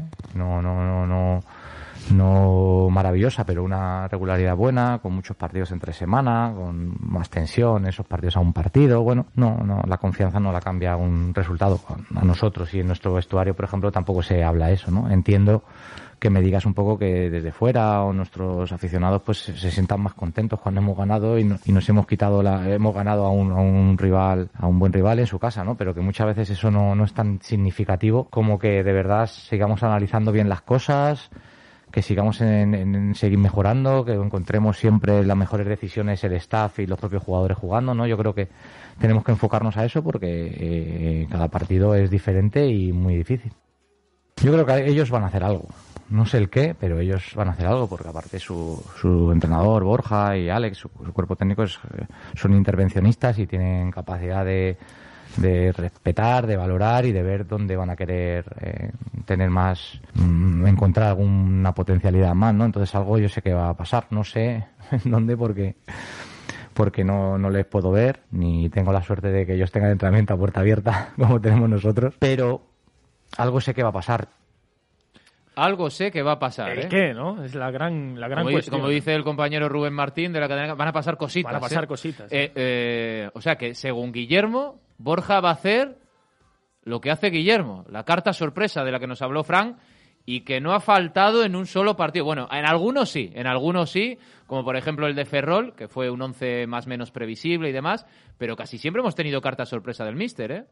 no maravillosa, pero una regularidad buena, con muchos partidos entre semana, con más tensión, esos partidos a un partido. Bueno, no, la confianza no la cambia un resultado. A nosotros y en nuestro vestuario, por ejemplo, tampoco se habla eso, ¿no? Entiendo que me digas un poco que desde fuera o nuestros aficionados pues se sientan más contentos cuando hemos ganado y nos hemos ganado a un rival, a un buen rival en su casa, ¿no? Pero que muchas veces eso no es tan significativo como que de verdad sigamos analizando bien las cosas, que sigamos en seguir mejorando, que encontremos siempre las mejores decisiones el staff y los propios jugadores jugando, ¿no? Yo creo que tenemos que enfocarnos a eso porque cada partido es diferente y muy difícil. Yo creo que ellos van a hacer algo. No sé el qué, pero ellos van a hacer algo porque aparte su entrenador, Borja, y Alex, su cuerpo técnico son intervencionistas y tienen capacidad de respetar, de valorar y de ver dónde van a querer tener más, encontrar alguna potencialidad más, ¿no? Entonces algo yo sé que va a pasar, no sé en dónde porque no les puedo ver, ni tengo la suerte de que ellos tengan entrenamiento a puerta abierta como tenemos nosotros, pero algo sé que va a pasar. Algo sé que va a pasar, ¿El qué, no? Es la gran cuestión. Como dice el compañero Rubén Martín de la cadena, van a pasar cositas. Van a pasar cositas. O sea que, según Guillermo, Borja va a hacer lo que hace Guillermo, la carta sorpresa de la que nos habló Fran y que no ha faltado en un solo partido. Bueno, en algunos sí, como por ejemplo el de Ferrol, que fue un 11 más o menos previsible y demás, pero casi siempre hemos tenido carta sorpresa del míster, ¿eh?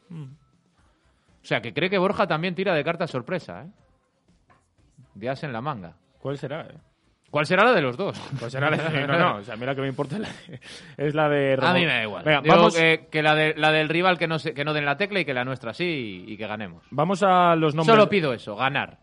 O sea, que cree que Borja también tira de carta sorpresa, ¿eh? Días en la manga. ¿Cuál será? ¿Cuál será la de los dos? Pues será no, o sea, mira que me importa es la de A mí me da igual. Venga, digo vamos que la del rival que no den la tecla y que la nuestra sí y que ganemos. Vamos a los nombres. Solo pido eso, ganar.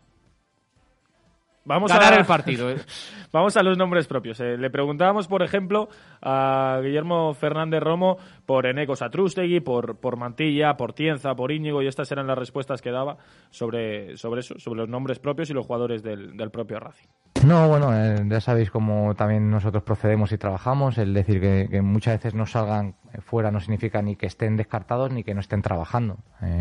Vamos ganar a el partido. Vamos a los nombres propios. Le preguntábamos, por ejemplo, a Guillermo Fernández Romo por Eneco Satrústegui, por Mantilla, por Tienza, por Íñigo, y estas eran las respuestas que daba sobre eso, sobre los nombres propios y los jugadores del propio Racing. No, bueno, ya sabéis cómo también nosotros procedemos y trabajamos. El decir que muchas veces no salgan fuera no significa ni que estén descartados ni que no estén trabajando.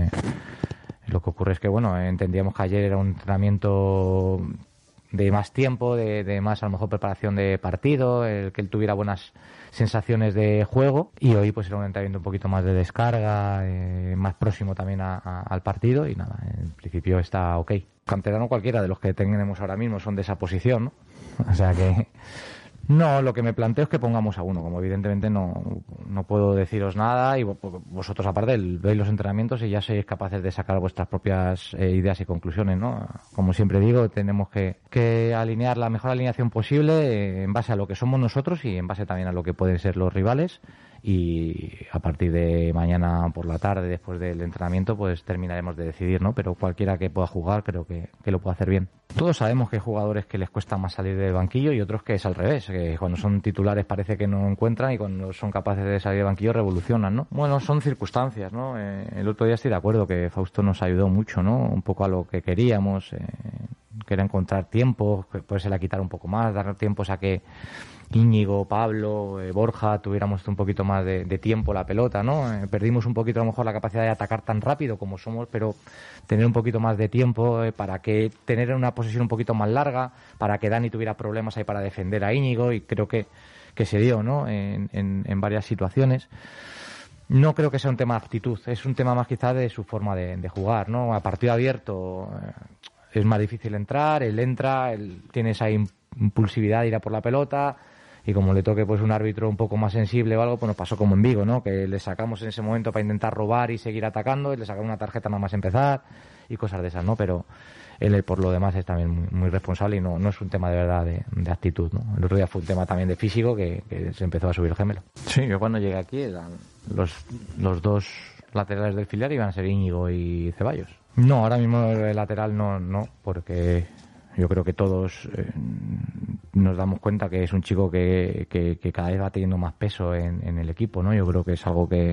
Lo que ocurre es que, bueno, entendíamos que ayer era un entrenamiento de más tiempo, de más a lo mejor preparación de partido, el que él tuviera buenas sensaciones de juego, y hoy pues era un entrenamiento un poquito más de descarga, más próximo también al partido, y nada, en principio está ok. Canterano cualquiera de los que tenemos ahora mismo son de esa posición, ¿no? O sea que no, lo que me planteo es que pongamos a uno, como evidentemente no puedo deciros nada, y vosotros aparte veis los entrenamientos y ya sois capaces de sacar vuestras propias ideas y conclusiones, ¿no? Como siempre digo, tenemos que alinear la mejor alineación posible en base a lo que somos nosotros y en base también a lo que pueden ser los rivales, y a partir de mañana por la tarde, después del entrenamiento, pues terminaremos de decidir, ¿no? Pero cualquiera que pueda jugar creo que lo puede hacer bien. Todos sabemos que hay jugadores que les cuesta más salir del banquillo y otros que es al revés, que cuando son titulares parece que no encuentran y cuando son capaces de salir del banquillo revolucionan, ¿no? Bueno, son circunstancias, ¿no? El otro día estoy de acuerdo que Fausto nos ayudó mucho, ¿no? Un poco a lo que queríamos, que era encontrar tiempo, podérsela quitar un poco más, dar tiempos a que Íñigo, Pablo, Borja tuviéramos un poquito más de tiempo la pelota, ¿no? Perdimos un poquito a lo mejor la capacidad de atacar tan rápido como somos, pero tener un poquito más de tiempo para que tener una posesión un poquito más larga, para que Dani tuviera problemas ahí para defender a Íñigo, y creo que se dio, ¿no? En varias situaciones. No creo que sea un tema de aptitud, es un tema más quizás de su forma de jugar, ¿no? A partido abierto es más difícil entrar, él entra, él tiene esa impulsividad de ir a por la pelota, y como le toque pues un árbitro un poco más sensible o algo, pues nos pasó como en Vigo, ¿no? Que le sacamos en ese momento para intentar robar y seguir atacando, y le sacamos una tarjeta nada más empezar y cosas de esas, ¿no? Pero él por lo demás es también muy, muy responsable y no es un tema de verdad de actitud, ¿no? El otro día fue un tema también de físico que se empezó a subir el gemelo. Sí, yo cuando llegué aquí los dos laterales del filial iban a ser Íñigo y Ceballos. No, ahora mismo el lateral no, porque yo creo que todos nos damos cuenta que es un chico que cada vez va teniendo más peso en el equipo, ¿no? Yo creo que es algo que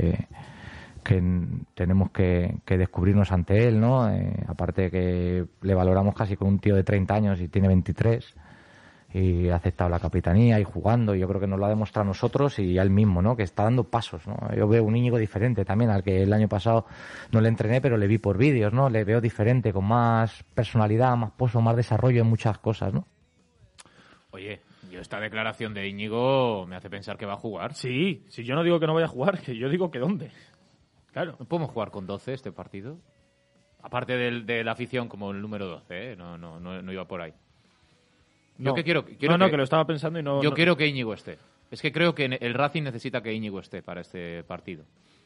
tenemos que descubrirnos ante él, ¿no? Aparte de que le valoramos casi con un tío de 30 años y tiene 23 y ha aceptado la capitanía y jugando, y yo creo que nos lo ha demostrado a nosotros y a él mismo, ¿no? Que está dando pasos, ¿no? Yo veo un Íñigo diferente también, al que el año pasado no le entrené, pero le vi por vídeos, ¿no? Le veo diferente, con más personalidad, más pozo, más desarrollo en muchas cosas, ¿no? Oye, yo esta declaración de Íñigo me hace pensar que va a jugar. Sí, si yo no digo que no vaya a jugar, que yo digo que dónde. Claro. ¿No podemos jugar con 12 este partido? Aparte de la afición como el número 12, ¿eh? No iba por ahí. Yo que quiero que lo estaba pensando y no... Yo quiero que Íñigo esté. Es que creo que el Racing necesita que Íñigo esté para este partido.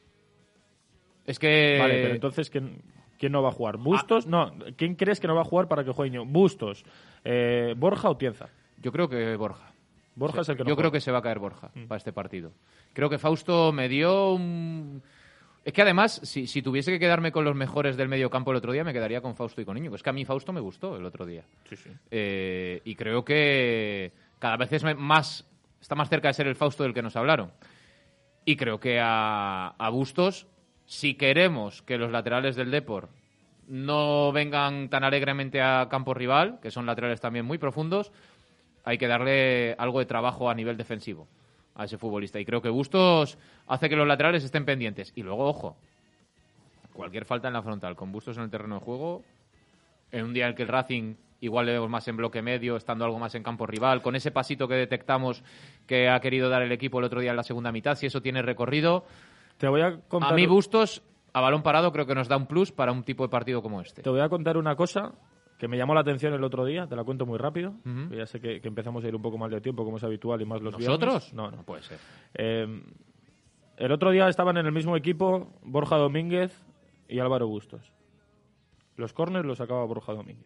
Es que... Vale, pero entonces, ¿quién no va a jugar? ¿Bustos? No, ¿quién crees que no va a jugar para que juegue Íñigo? ¿Bustos? ¿Borja o Tienza? Yo creo que Borja. Borja es el que no Yo juega. creo que se va a caer Borja para este partido. Creo que Fausto me dio un... Es que además, si tuviese que quedarme con los mejores del medio campo el otro día, me quedaría con Fausto y con Íñigo. Es que a mí Fausto me gustó el otro día. Sí, sí. Y creo que cada vez está más cerca de ser el Fausto del que nos hablaron. Y creo que a Bustos, si queremos que los laterales del Depor no vengan tan alegremente a campo rival, que son laterales también muy profundos, hay que darle algo de trabajo a nivel defensivo a ese futbolista. Y creo que Bustos hace que los laterales estén pendientes. Y luego, ojo, cualquier falta en la frontal con Bustos en el terreno de juego, en un día en el que el Racing igual le vemos más en bloque medio, estando algo más en campo rival, con ese pasito que detectamos que ha querido dar el equipo el otro día en la segunda mitad, si eso tiene recorrido. Te voy a contar... A mí Bustos, a balón parado, creo que nos da un plus para un tipo de partido como este. Te voy a contar una cosa que me llamó la atención el otro día, te la cuento muy rápido. Uh-huh. Ya sé que empezamos a ir un poco más de tiempo, como es habitual, y más los ¿Nosotros? viernes. No puede ser. El otro día estaban en el mismo equipo Borja Domínguez y Álvaro Bustos. Los córners los sacaba Borja Domínguez.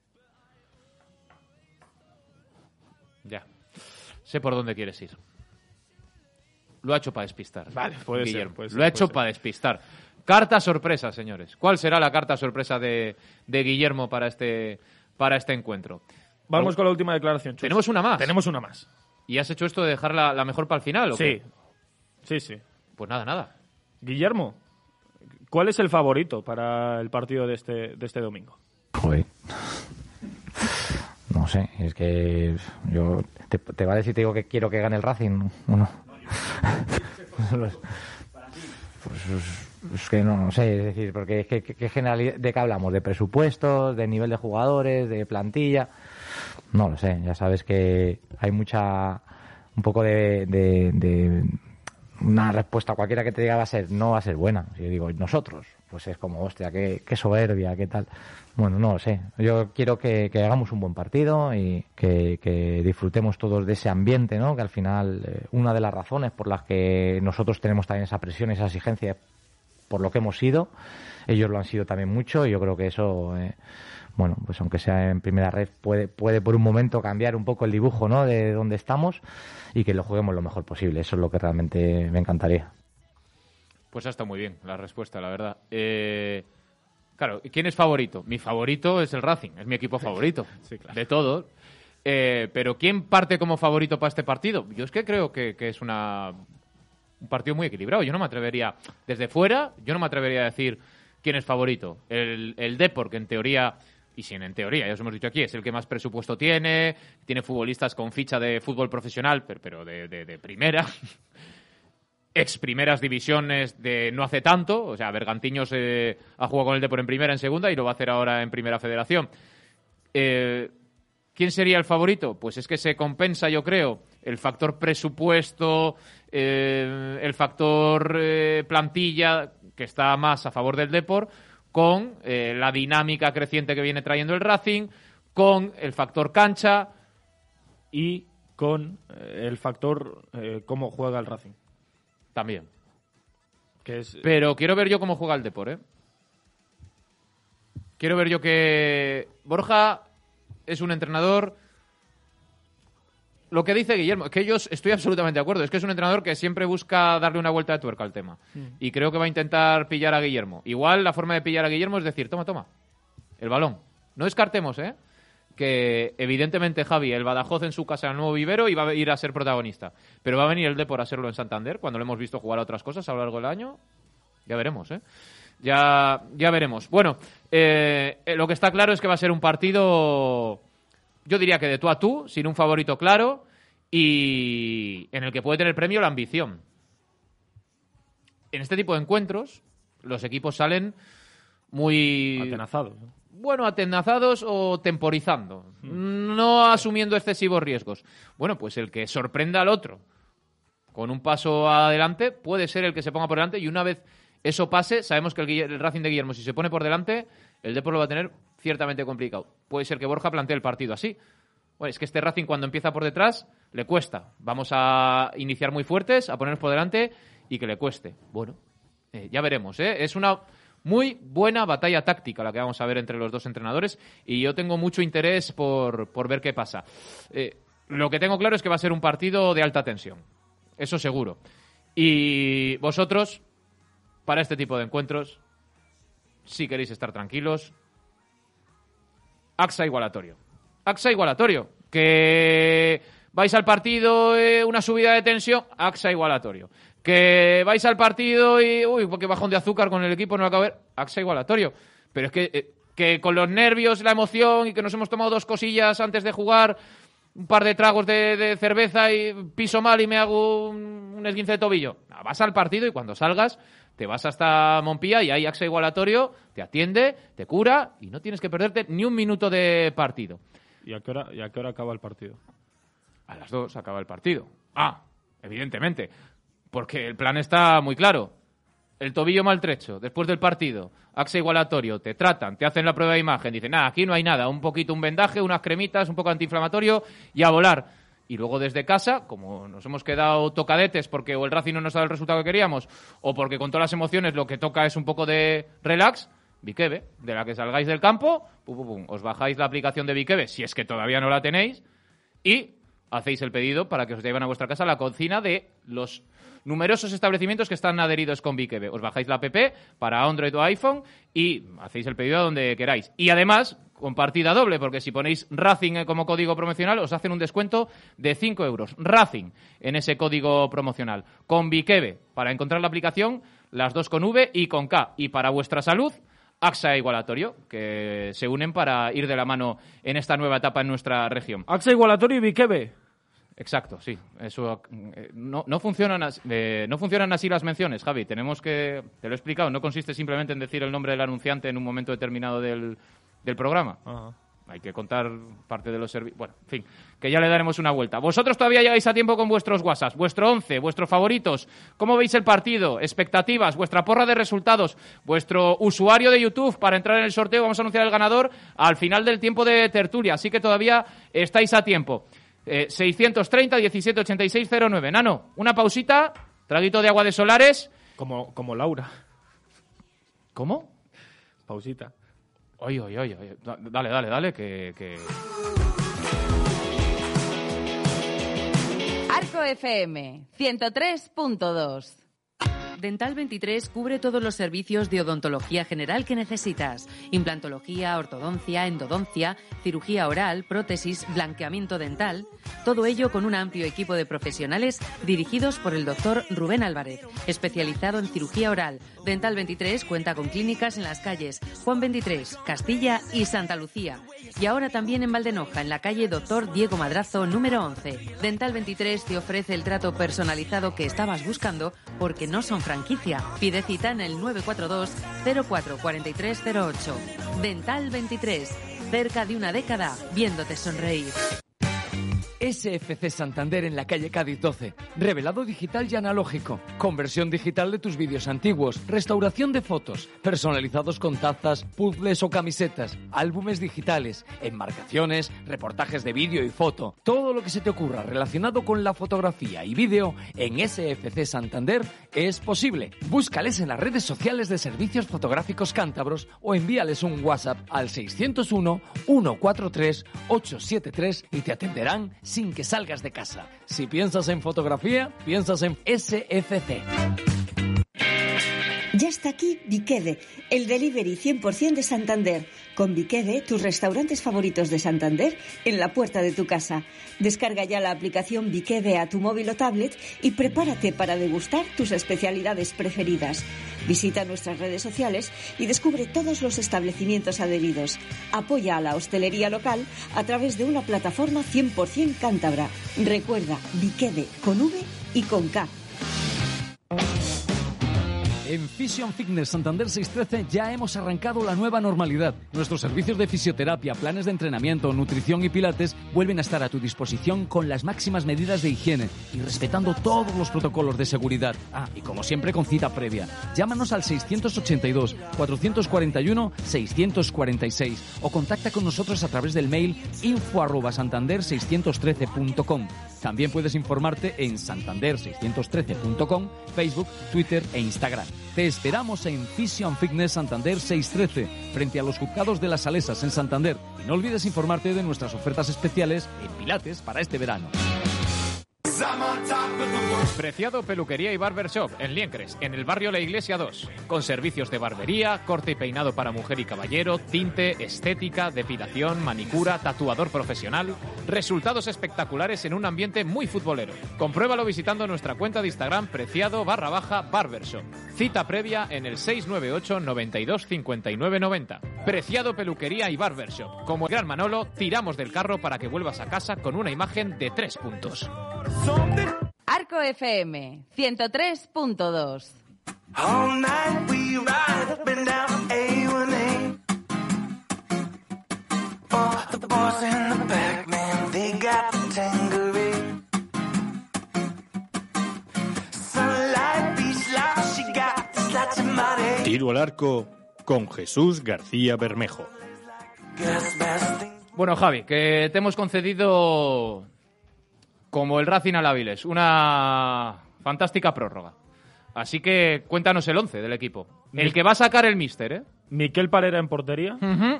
Ya. Sé por dónde quieres ir. Lo ha hecho para despistar. Vale, puede Guillermo. ser. Puede ser, Lo ha hecho puede ser. para despistar. Carta sorpresa, señores. ¿Cuál será la carta sorpresa de Guillermo para este encuentro? Vamos con la última declaración, Chus. ¿Tenemos una más? Tenemos una más. ¿Y has hecho esto de dejar la mejor para el final o qué? Sí. Pues nada. Guillermo, ¿cuál es el favorito para el partido de este domingo? Joder. No sé, es que yo... ¿Te vale si te digo que quiero que gane el Racing o no? Pues es que no sé, es decir, porque es que ¿qué generalidad, de qué hablamos? ¿De presupuestos, de nivel de jugadores, de plantilla? No lo sé, ya sabes que hay un poco de una respuesta cualquiera que te diga no va a ser buena. Si yo digo nosotros, pues es como, hostia, qué soberbia, qué tal. Bueno, no lo sé. Yo quiero que hagamos un buen partido y que disfrutemos todos de ese ambiente, ¿no? Que al final, una de las razones por las que nosotros tenemos también esa presión, esa exigencia, por lo que hemos sido, ellos lo han sido también mucho, y yo creo que eso, bueno, pues aunque sea en primera red, puede por un momento cambiar un poco el dibujo, ¿no? De donde estamos, y que lo juguemos lo mejor posible. Eso es lo que realmente me encantaría. Pues ha estado muy bien la respuesta, la verdad. Claro, ¿quién es favorito? Mi favorito es el Racing, es mi equipo favorito, Sí, claro. de todos. Pero ¿quién parte como favorito para este partido? Yo es que creo que es un partido muy equilibrado. Yo no me atrevería, desde fuera, a decir quién es favorito. El Depor, que en teoría, y sin en teoría, ya os hemos dicho aquí, es el que más presupuesto tiene futbolistas con ficha de fútbol profesional, pero de primera. Ex primeras divisiones de no hace tanto, o sea, Bergantiños ha jugado con el Depor en primera, en segunda, y lo va a hacer ahora en primera federación. ¿Quién sería el favorito? Pues es que se compensa, yo creo, el factor presupuesto, el factor plantilla, que está más a favor del Depor, con la dinámica creciente que viene trayendo el Racing, con el factor cancha y con el factor cómo juega el Racing. También. Que es... Pero quiero ver yo cómo juega el Depor, ¿eh? Quiero ver yo que Borja es un entrenador... Lo que dice Guillermo, que yo estoy absolutamente de acuerdo, es que es un entrenador que siempre busca darle una vuelta de tuerca al tema. Y creo que va a intentar pillar a Guillermo. Igual la forma de pillar a Guillermo es decir, toma, el balón. No descartemos, que evidentemente Javi, el Badajoz en su casa en el nuevo vivero, y va a ir a ser protagonista. Pero va a venir el Depor a serlo en Santander, cuando lo hemos visto jugar a otras cosas a lo largo del año. Ya veremos, Ya veremos. Bueno, lo que está claro es que va a ser un partido... Yo diría que de tú a tú, sin un favorito claro, y en el que puede tener premio la ambición. En este tipo de encuentros, los equipos salen muy... atenazados. Bueno, atenazados o temporizando, no asumiendo excesivos riesgos. Bueno, pues el que sorprenda al otro con un paso adelante puede ser el que se ponga por delante, y una vez eso pase, sabemos que el Racing de Guillermo, si se pone por delante, el Depor lo va a tener ciertamente complicado. Puede ser que Borja plantee el partido así. Bueno, es que este Racing, cuando empieza por detrás, le cuesta. Vamos a iniciar muy fuertes, a ponernos por delante y que le cueste. Bueno, ya veremos, Es una muy buena batalla táctica la que vamos a ver entre los dos entrenadores, y yo tengo mucho interés por ver qué pasa. Lo que tengo claro es que va a ser un partido de alta tensión. Eso seguro. Y vosotros, para este tipo de encuentros, si queréis estar tranquilos, AXA igualatorio. AXA igualatorio. Que vais al partido, una subida de tensión, AXA igualatorio. Que vais al partido y... Uy, porque bajón de azúcar con el equipo, no lo acabo de ver. AXA igualatorio. Pero es que con los nervios, la emoción, y que nos hemos tomado 2 cosillas antes de jugar, un par de tragos de cerveza y piso mal y me hago un esguince de tobillo. No, vas al partido y cuando salgas te vas hasta Montpía y hay AXA igualatorio, te atiende, te cura y no tienes que perderte ni un minuto de partido. ¿Y a qué hora acaba el partido? A las 2 acaba el partido. Evidentemente, porque el plan está muy claro. El tobillo maltrecho, después del partido, AXA igualatorio, te tratan, te hacen la prueba de imagen, dicen, aquí no hay nada, un vendaje, unas cremitas, un poco antiinflamatorio y a volar. Y luego desde casa, como nos hemos quedado tocadetes porque o el Racing no nos ha dado el resultado que queríamos, o porque con todas las emociones lo que toca es un poco de relax, Bikebe, de la que salgáis del campo, os bajáis la aplicación de Bikebe, si es que todavía no la tenéis, y hacéis el pedido para que os lleven a vuestra casa la cocina de los numerosos establecimientos que están adheridos con Bikebe. Os bajáis la app para Android o iPhone y hacéis el pedido a donde queráis. Y además, con partida doble, porque si ponéis Racing como código promocional, os hacen un descuento de 5 euros. Racing en ese código promocional. Con Bikebe, para encontrar la aplicación, las 2 con V y con K. Y para vuestra salud, AXA igualatorio, que se unen para ir de la mano en esta nueva etapa en nuestra región. AXA igualatorio y Bikebe. Exacto, sí. Eso no funcionan así las menciones, Javi. Te lo he explicado, no consiste simplemente en decir el nombre del anunciante en un momento determinado del programa. Ajá. Hay que contar parte de los servicios. Bueno, en fin, que ya le daremos una vuelta. Vosotros todavía llegáis a tiempo con vuestros WhatsApp, vuestro 11, vuestros favoritos, cómo veis el partido, expectativas, vuestra porra de resultados, vuestro usuario de YouTube para entrar en el sorteo. Vamos a anunciar el ganador al final del tiempo de tertulia, así que todavía estáis a tiempo. 630 17 86 09. Nano, una pausita, traguito de agua de Solares. Como Laura. ¿Cómo? Pausita. Oye. Dale, que... Arco FM 103.2. Dental 23 cubre todos los servicios de odontología general que necesitas. Implantología, ortodoncia, endodoncia, cirugía oral, prótesis, blanqueamiento dental. Todo ello con un amplio equipo de profesionales dirigidos por el doctor Rubén Álvarez, especializado en cirugía oral. Dental 23 cuenta con clínicas en las calles Juan 23, Castilla y Santa Lucía. Y ahora también en Valdenoja, en la calle Doctor Diego Madrazo, número 11. Dental 23 te ofrece el trato personalizado que estabas buscando porque no son franquicia. Pide cita en el 942 04 43 08. Dental 23, cerca de una década, viéndote sonreír. SFC Santander en la calle Cádiz 12. Revelado digital y analógico. Conversión digital de tus vídeos antiguos. Restauración de fotos. Personalizados con tazas, puzzles o camisetas. Álbumes digitales. Enmarcaciones, reportajes de vídeo y foto. Todo lo que se te ocurra relacionado con la fotografía y vídeo en SFC Santander es posible. Búscales en las redes sociales de Servicios Fotográficos Cántabros o envíales un WhatsApp al 601 143 873 y te atenderán sin que salgas de casa. Si piensas en fotografía, piensas en SFC. Ya está aquí Biquede, el delivery 100% de Santander. Con Biquede, tus restaurantes favoritos de Santander en la puerta de tu casa. Descarga ya la aplicación Biquede a tu móvil o tablet y prepárate para degustar tus especialidades preferidas. Visita nuestras redes sociales y descubre todos los establecimientos adheridos. Apoya a la hostelería local a través de una plataforma 100% cántabra. Recuerda, Biquede con V y con K. En Fission Fitness Santander 613 ya hemos arrancado la nueva normalidad. Nuestros servicios de fisioterapia, planes de entrenamiento, nutrición y pilates vuelven a estar a tu disposición con las máximas medidas de higiene y respetando todos los protocolos de seguridad. Y como siempre con cita previa. Llámanos al 682 441 646 o contacta con nosotros a través del mail info@santander613.com. También puedes informarte en santander613.com, Facebook, Twitter e Instagram. Te esperamos en Fission Fitness Santander 613, frente a los juzgados de las Salesas en Santander. Y no olvides informarte de nuestras ofertas especiales en Pilates para este verano. Preciado Peluquería y Barber Shop en Liencres, en el barrio La Iglesia 2, con servicios de barbería, corte y peinado para mujer y caballero, tinte, estética, depilación, manicura, tatuador profesional, resultados espectaculares en un ambiente muy futbolero. Compruébalo visitando nuestra cuenta de Instagram Preciado_Barbershop. Cita previa en el 698 92 59 90. Preciado Peluquería y Barber Shop. Como el gran Manolo, tiramos del carro para que vuelvas a casa con una imagen de 3 puntos. Arco FM 103.2. All night we ride up and down A1A. Oh, the boys in the back, man, they got the tangerine. Sunlight, beach life, she got this Latin money. Tiro al arco con Jesús García Bermejo. Bueno, Javi, que te hemos concedido, como el Racing al Áviles, una fantástica prórroga. Así que cuéntanos el 11 del equipo. El que va a sacar el míster, ¿eh? Miquel Parera en portería.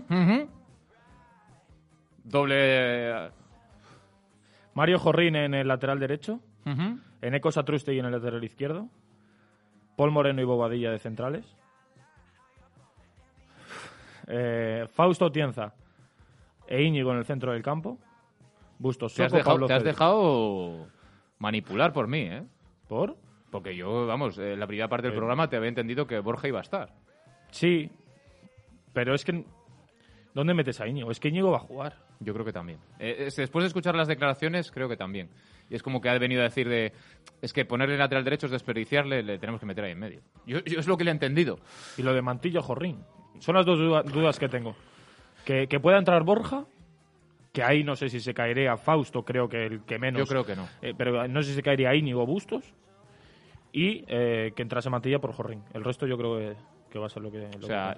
Doble. Mario Jorrín en el lateral derecho. Eneco Satrústegui en el lateral izquierdo. Paul Moreno y Bobadilla de centrales. Fausto Tienza e Íñigo en el centro del campo. Bustos Soco, Te has dejado manipular por mí, ¿eh? ¿Por? Porque yo, vamos, la primera parte del programa te había entendido que Borja iba a estar. Sí, pero es que... ¿Dónde metes a Íñigo? Es que Íñigo va a jugar. Yo creo que también. Después de escuchar las declaraciones, creo que también. Y es como que ha venido a decir de... Es que ponerle lateral derecho es desperdiciarle, le tenemos que meter ahí en medio. Yo es lo que le he entendido. Y lo de Mantillo Jorrín. Son las dos dudas que tengo. Que pueda entrar Borja, que ahí no sé si se caería Fausto, creo que el que menos. Yo creo que no. Pero no sé si se caería Íñigo Bustos. Y que entrase Mantilla por Jorrín. El resto yo creo que va a ser lo que... O sea,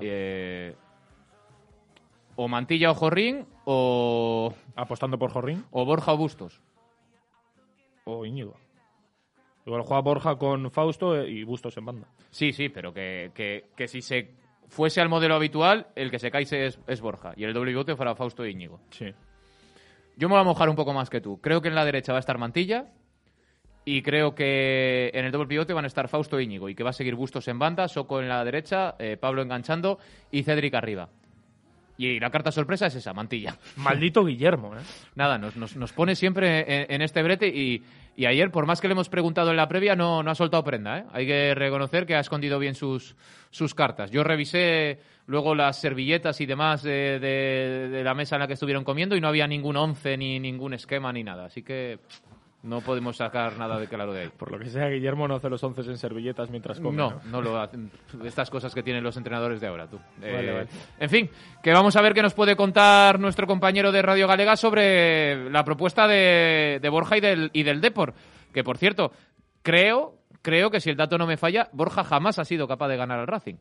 o Mantilla o Jorrín, o... Apostando por Jorrín. O Borja o Bustos. O Íñigo. Igual juega Borja con Fausto y Bustos en banda. Sí, pero que si se fuese al modelo habitual, el que se cae es Borja. Y el doble pivote fuera Fausto e Íñigo. Sí. Yo me voy a mojar un poco más que tú. Creo que en la derecha va a estar Mantilla. Y creo que en el doble pivote van a estar Fausto e Íñigo. Y que va a seguir Bustos en banda, Soco en la derecha, Pablo enganchando y Cédric arriba. Y la carta sorpresa es esa, Mantilla. Maldito Guillermo, ¿eh? Nada, nos pone siempre en este brete y ayer, por más que le hemos preguntado en la previa, no ha soltado prenda, ¿eh? Hay que reconocer que ha escondido bien sus cartas. Yo revisé luego las servilletas y demás de la mesa en la que estuvieron comiendo y no había ningún 11 ni ningún esquema ni nada. Así que No podemos sacar nada de claro de ahí. Por lo que sea, Guillermo no hace los 11 en servilletas mientras come. No lo hacen. Estas cosas que tienen los entrenadores de ahora, tú. Vale. En fin, que vamos a ver qué nos puede contar nuestro compañero de Radio Galega sobre la propuesta de Borja y del Depor. Que, por cierto, creo que si el dato no me falla, Borja jamás ha sido capaz de ganar al Racing.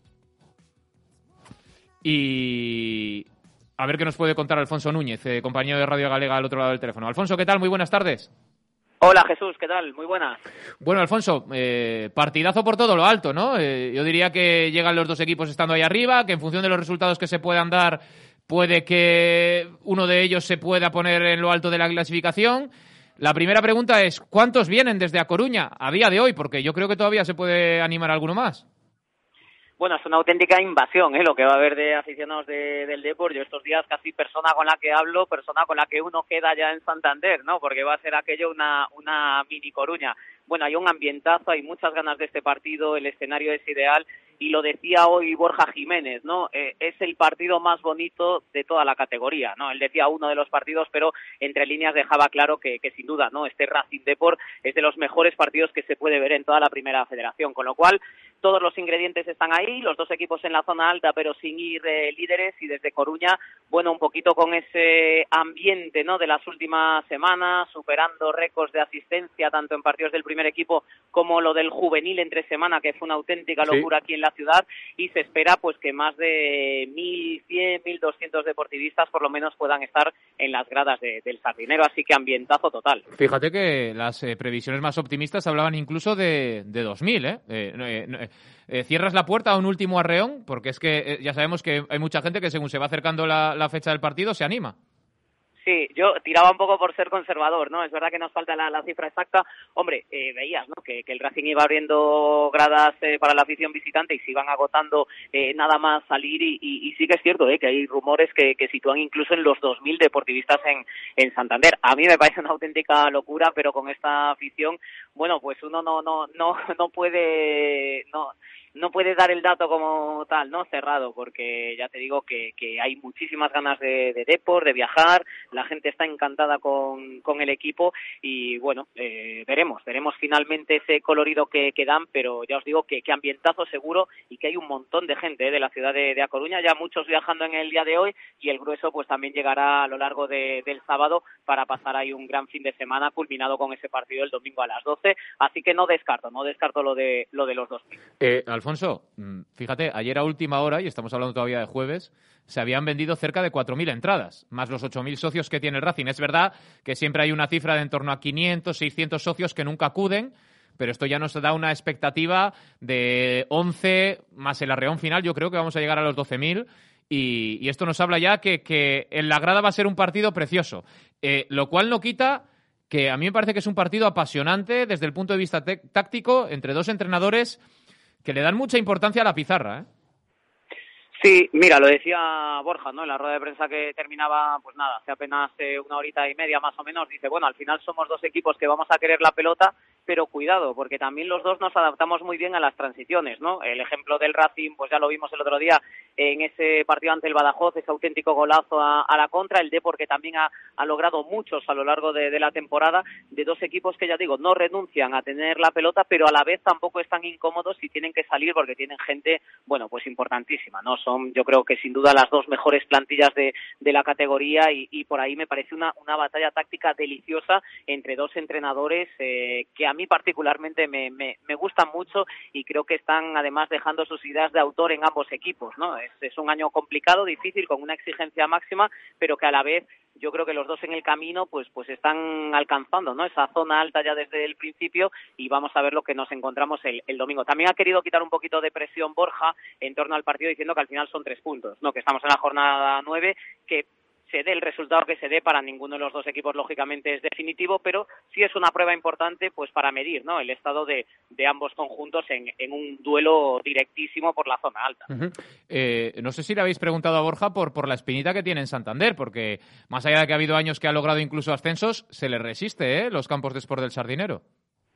Y a ver qué nos puede contar Alfonso Núñez, compañero de Radio Galega al otro lado del teléfono. Alfonso, ¿qué tal? Muy buenas tardes. Hola Jesús, ¿qué tal? Muy buenas. Bueno, Alfonso, partidazo por todo lo alto, ¿no? Yo diría que llegan los dos equipos estando ahí arriba, que en función de los resultados que se puedan dar, puede que uno de ellos se pueda poner en lo alto de la clasificación. La primera pregunta es, ¿cuántos vienen desde A Coruña a día de hoy? Porque yo creo que todavía se puede animar alguno más. Bueno, es una auténtica invasión, lo que va a haber de aficionados del Depor. Yo estos días casi persona con la que hablo, persona con la que uno queda ya en Santander, ¿no? Porque va a ser aquello una mini Coruña. Bueno, hay un ambientazo, hay muchas ganas de este partido, el escenario es ideal y lo decía hoy Borja Jiménez, ¿no? Es el partido más bonito de toda la categoría, ¿no? Él decía uno de los partidos, pero entre líneas dejaba claro que sin duda, ¿no? Este Racing Depor es de los mejores partidos que se puede ver en toda la primera federación, con lo cual todos los ingredientes están ahí, los dos equipos en la zona alta, pero sin ir líderes, y desde Coruña, bueno, un poquito con ese ambiente, ¿no? De las últimas semanas, superando récords de asistencia tanto en partidos del primer equipo como lo del juvenil entre semana, que fue una auténtica locura aquí en la ciudad, y se espera pues que más de 1.100, 1.200 deportivistas por lo menos puedan estar en las gradas del Sardinero, así que ambientazo total. Fíjate que las previsiones más optimistas hablaban incluso de 2.000, ¿Cierras la puerta a un último arreón? Porque es que ya sabemos que hay mucha gente que según se va acercando la fecha del partido se anima. Sí, yo tiraba un poco por ser conservador, ¿no? Es verdad que nos falta la cifra exacta. Hombre, veías, ¿no? Que el Racing iba abriendo gradas para la afición visitante y se iban agotando nada más salir y sí que es cierto, que hay rumores que sitúan incluso en los 2.000 deportivistas en Santander. A mí me parece una auténtica locura, pero con esta afición, bueno, pues uno no puede dar el dato como tal, ¿no? Cerrado, porque ya te digo que hay muchísimas ganas de Depor, de viajar, la gente está encantada con el equipo y bueno, veremos finalmente ese colorido que dan, pero ya os digo que ambientazo seguro y que hay un montón de gente de la ciudad de A Coruña, ya muchos viajando en el día de hoy y el grueso pues también llegará a lo largo del sábado para pasar ahí un gran fin de semana culminado con ese partido el domingo a las 12, así que no descarto lo de los 2.000. Alfonso, fíjate, ayer a última hora, y estamos hablando todavía de jueves, se habían vendido cerca de 4.000 entradas, más los 8.000 socios que tiene el Racing. Es verdad que siempre hay una cifra de en torno a 500, 600 socios que nunca acuden, pero esto ya nos da una expectativa de 11 más el arreón final. Yo creo que vamos a llegar a los 12.000 y esto nos habla ya que en la grada va a ser un partido precioso, lo cual no quita que a mí me parece que es un partido apasionante desde el punto de vista táctico entre dos entrenadores que le dan mucha importancia a la pizarra, ¿eh? Sí, mira, lo decía Borja, ¿no? En la rueda de prensa que terminaba, pues nada, hace apenas una horita y media más o menos, dice, bueno, al final somos dos equipos que vamos a querer la pelota, pero cuidado, porque también los dos nos adaptamos muy bien a las transiciones, ¿no? El ejemplo del Racing, pues ya lo vimos el otro día en ese partido ante el Badajoz, ese auténtico golazo a la contra, el Depor que también ha logrado muchos a lo largo de la temporada, de dos equipos que ya digo, no renuncian a tener la pelota, pero a la vez tampoco están incómodos y tienen que salir porque tienen gente, bueno, pues importantísima, ¿no? Son, yo creo que sin duda las dos mejores plantillas de la categoría y por ahí me parece una batalla táctica deliciosa entre dos entrenadores que a mí particularmente me gustan mucho y creo que están además dejando sus ideas de autor en ambos equipos, ¿no? Es un año complicado, difícil, con una exigencia máxima, pero que a la vez yo creo que los dos en el camino pues están alcanzando, ¿no? Esa zona alta ya desde el principio y vamos a ver lo que nos encontramos el domingo. También ha querido quitar un poquito de presión Borja en torno al partido diciendo que al final son 3 puntos, ¿no? Que estamos en la jornada 9, que se dé el resultado que se dé, para ninguno de los dos equipos lógicamente es definitivo, pero sí es una prueba importante pues para medir, ¿no? El estado de ambos conjuntos en un duelo directísimo por la zona alta. No sé si le habéis preguntado a Borja por la espinita que tiene en Santander, porque más allá de que ha habido años que ha logrado incluso ascensos, se le resiste, los campos de Sport del Sardinero.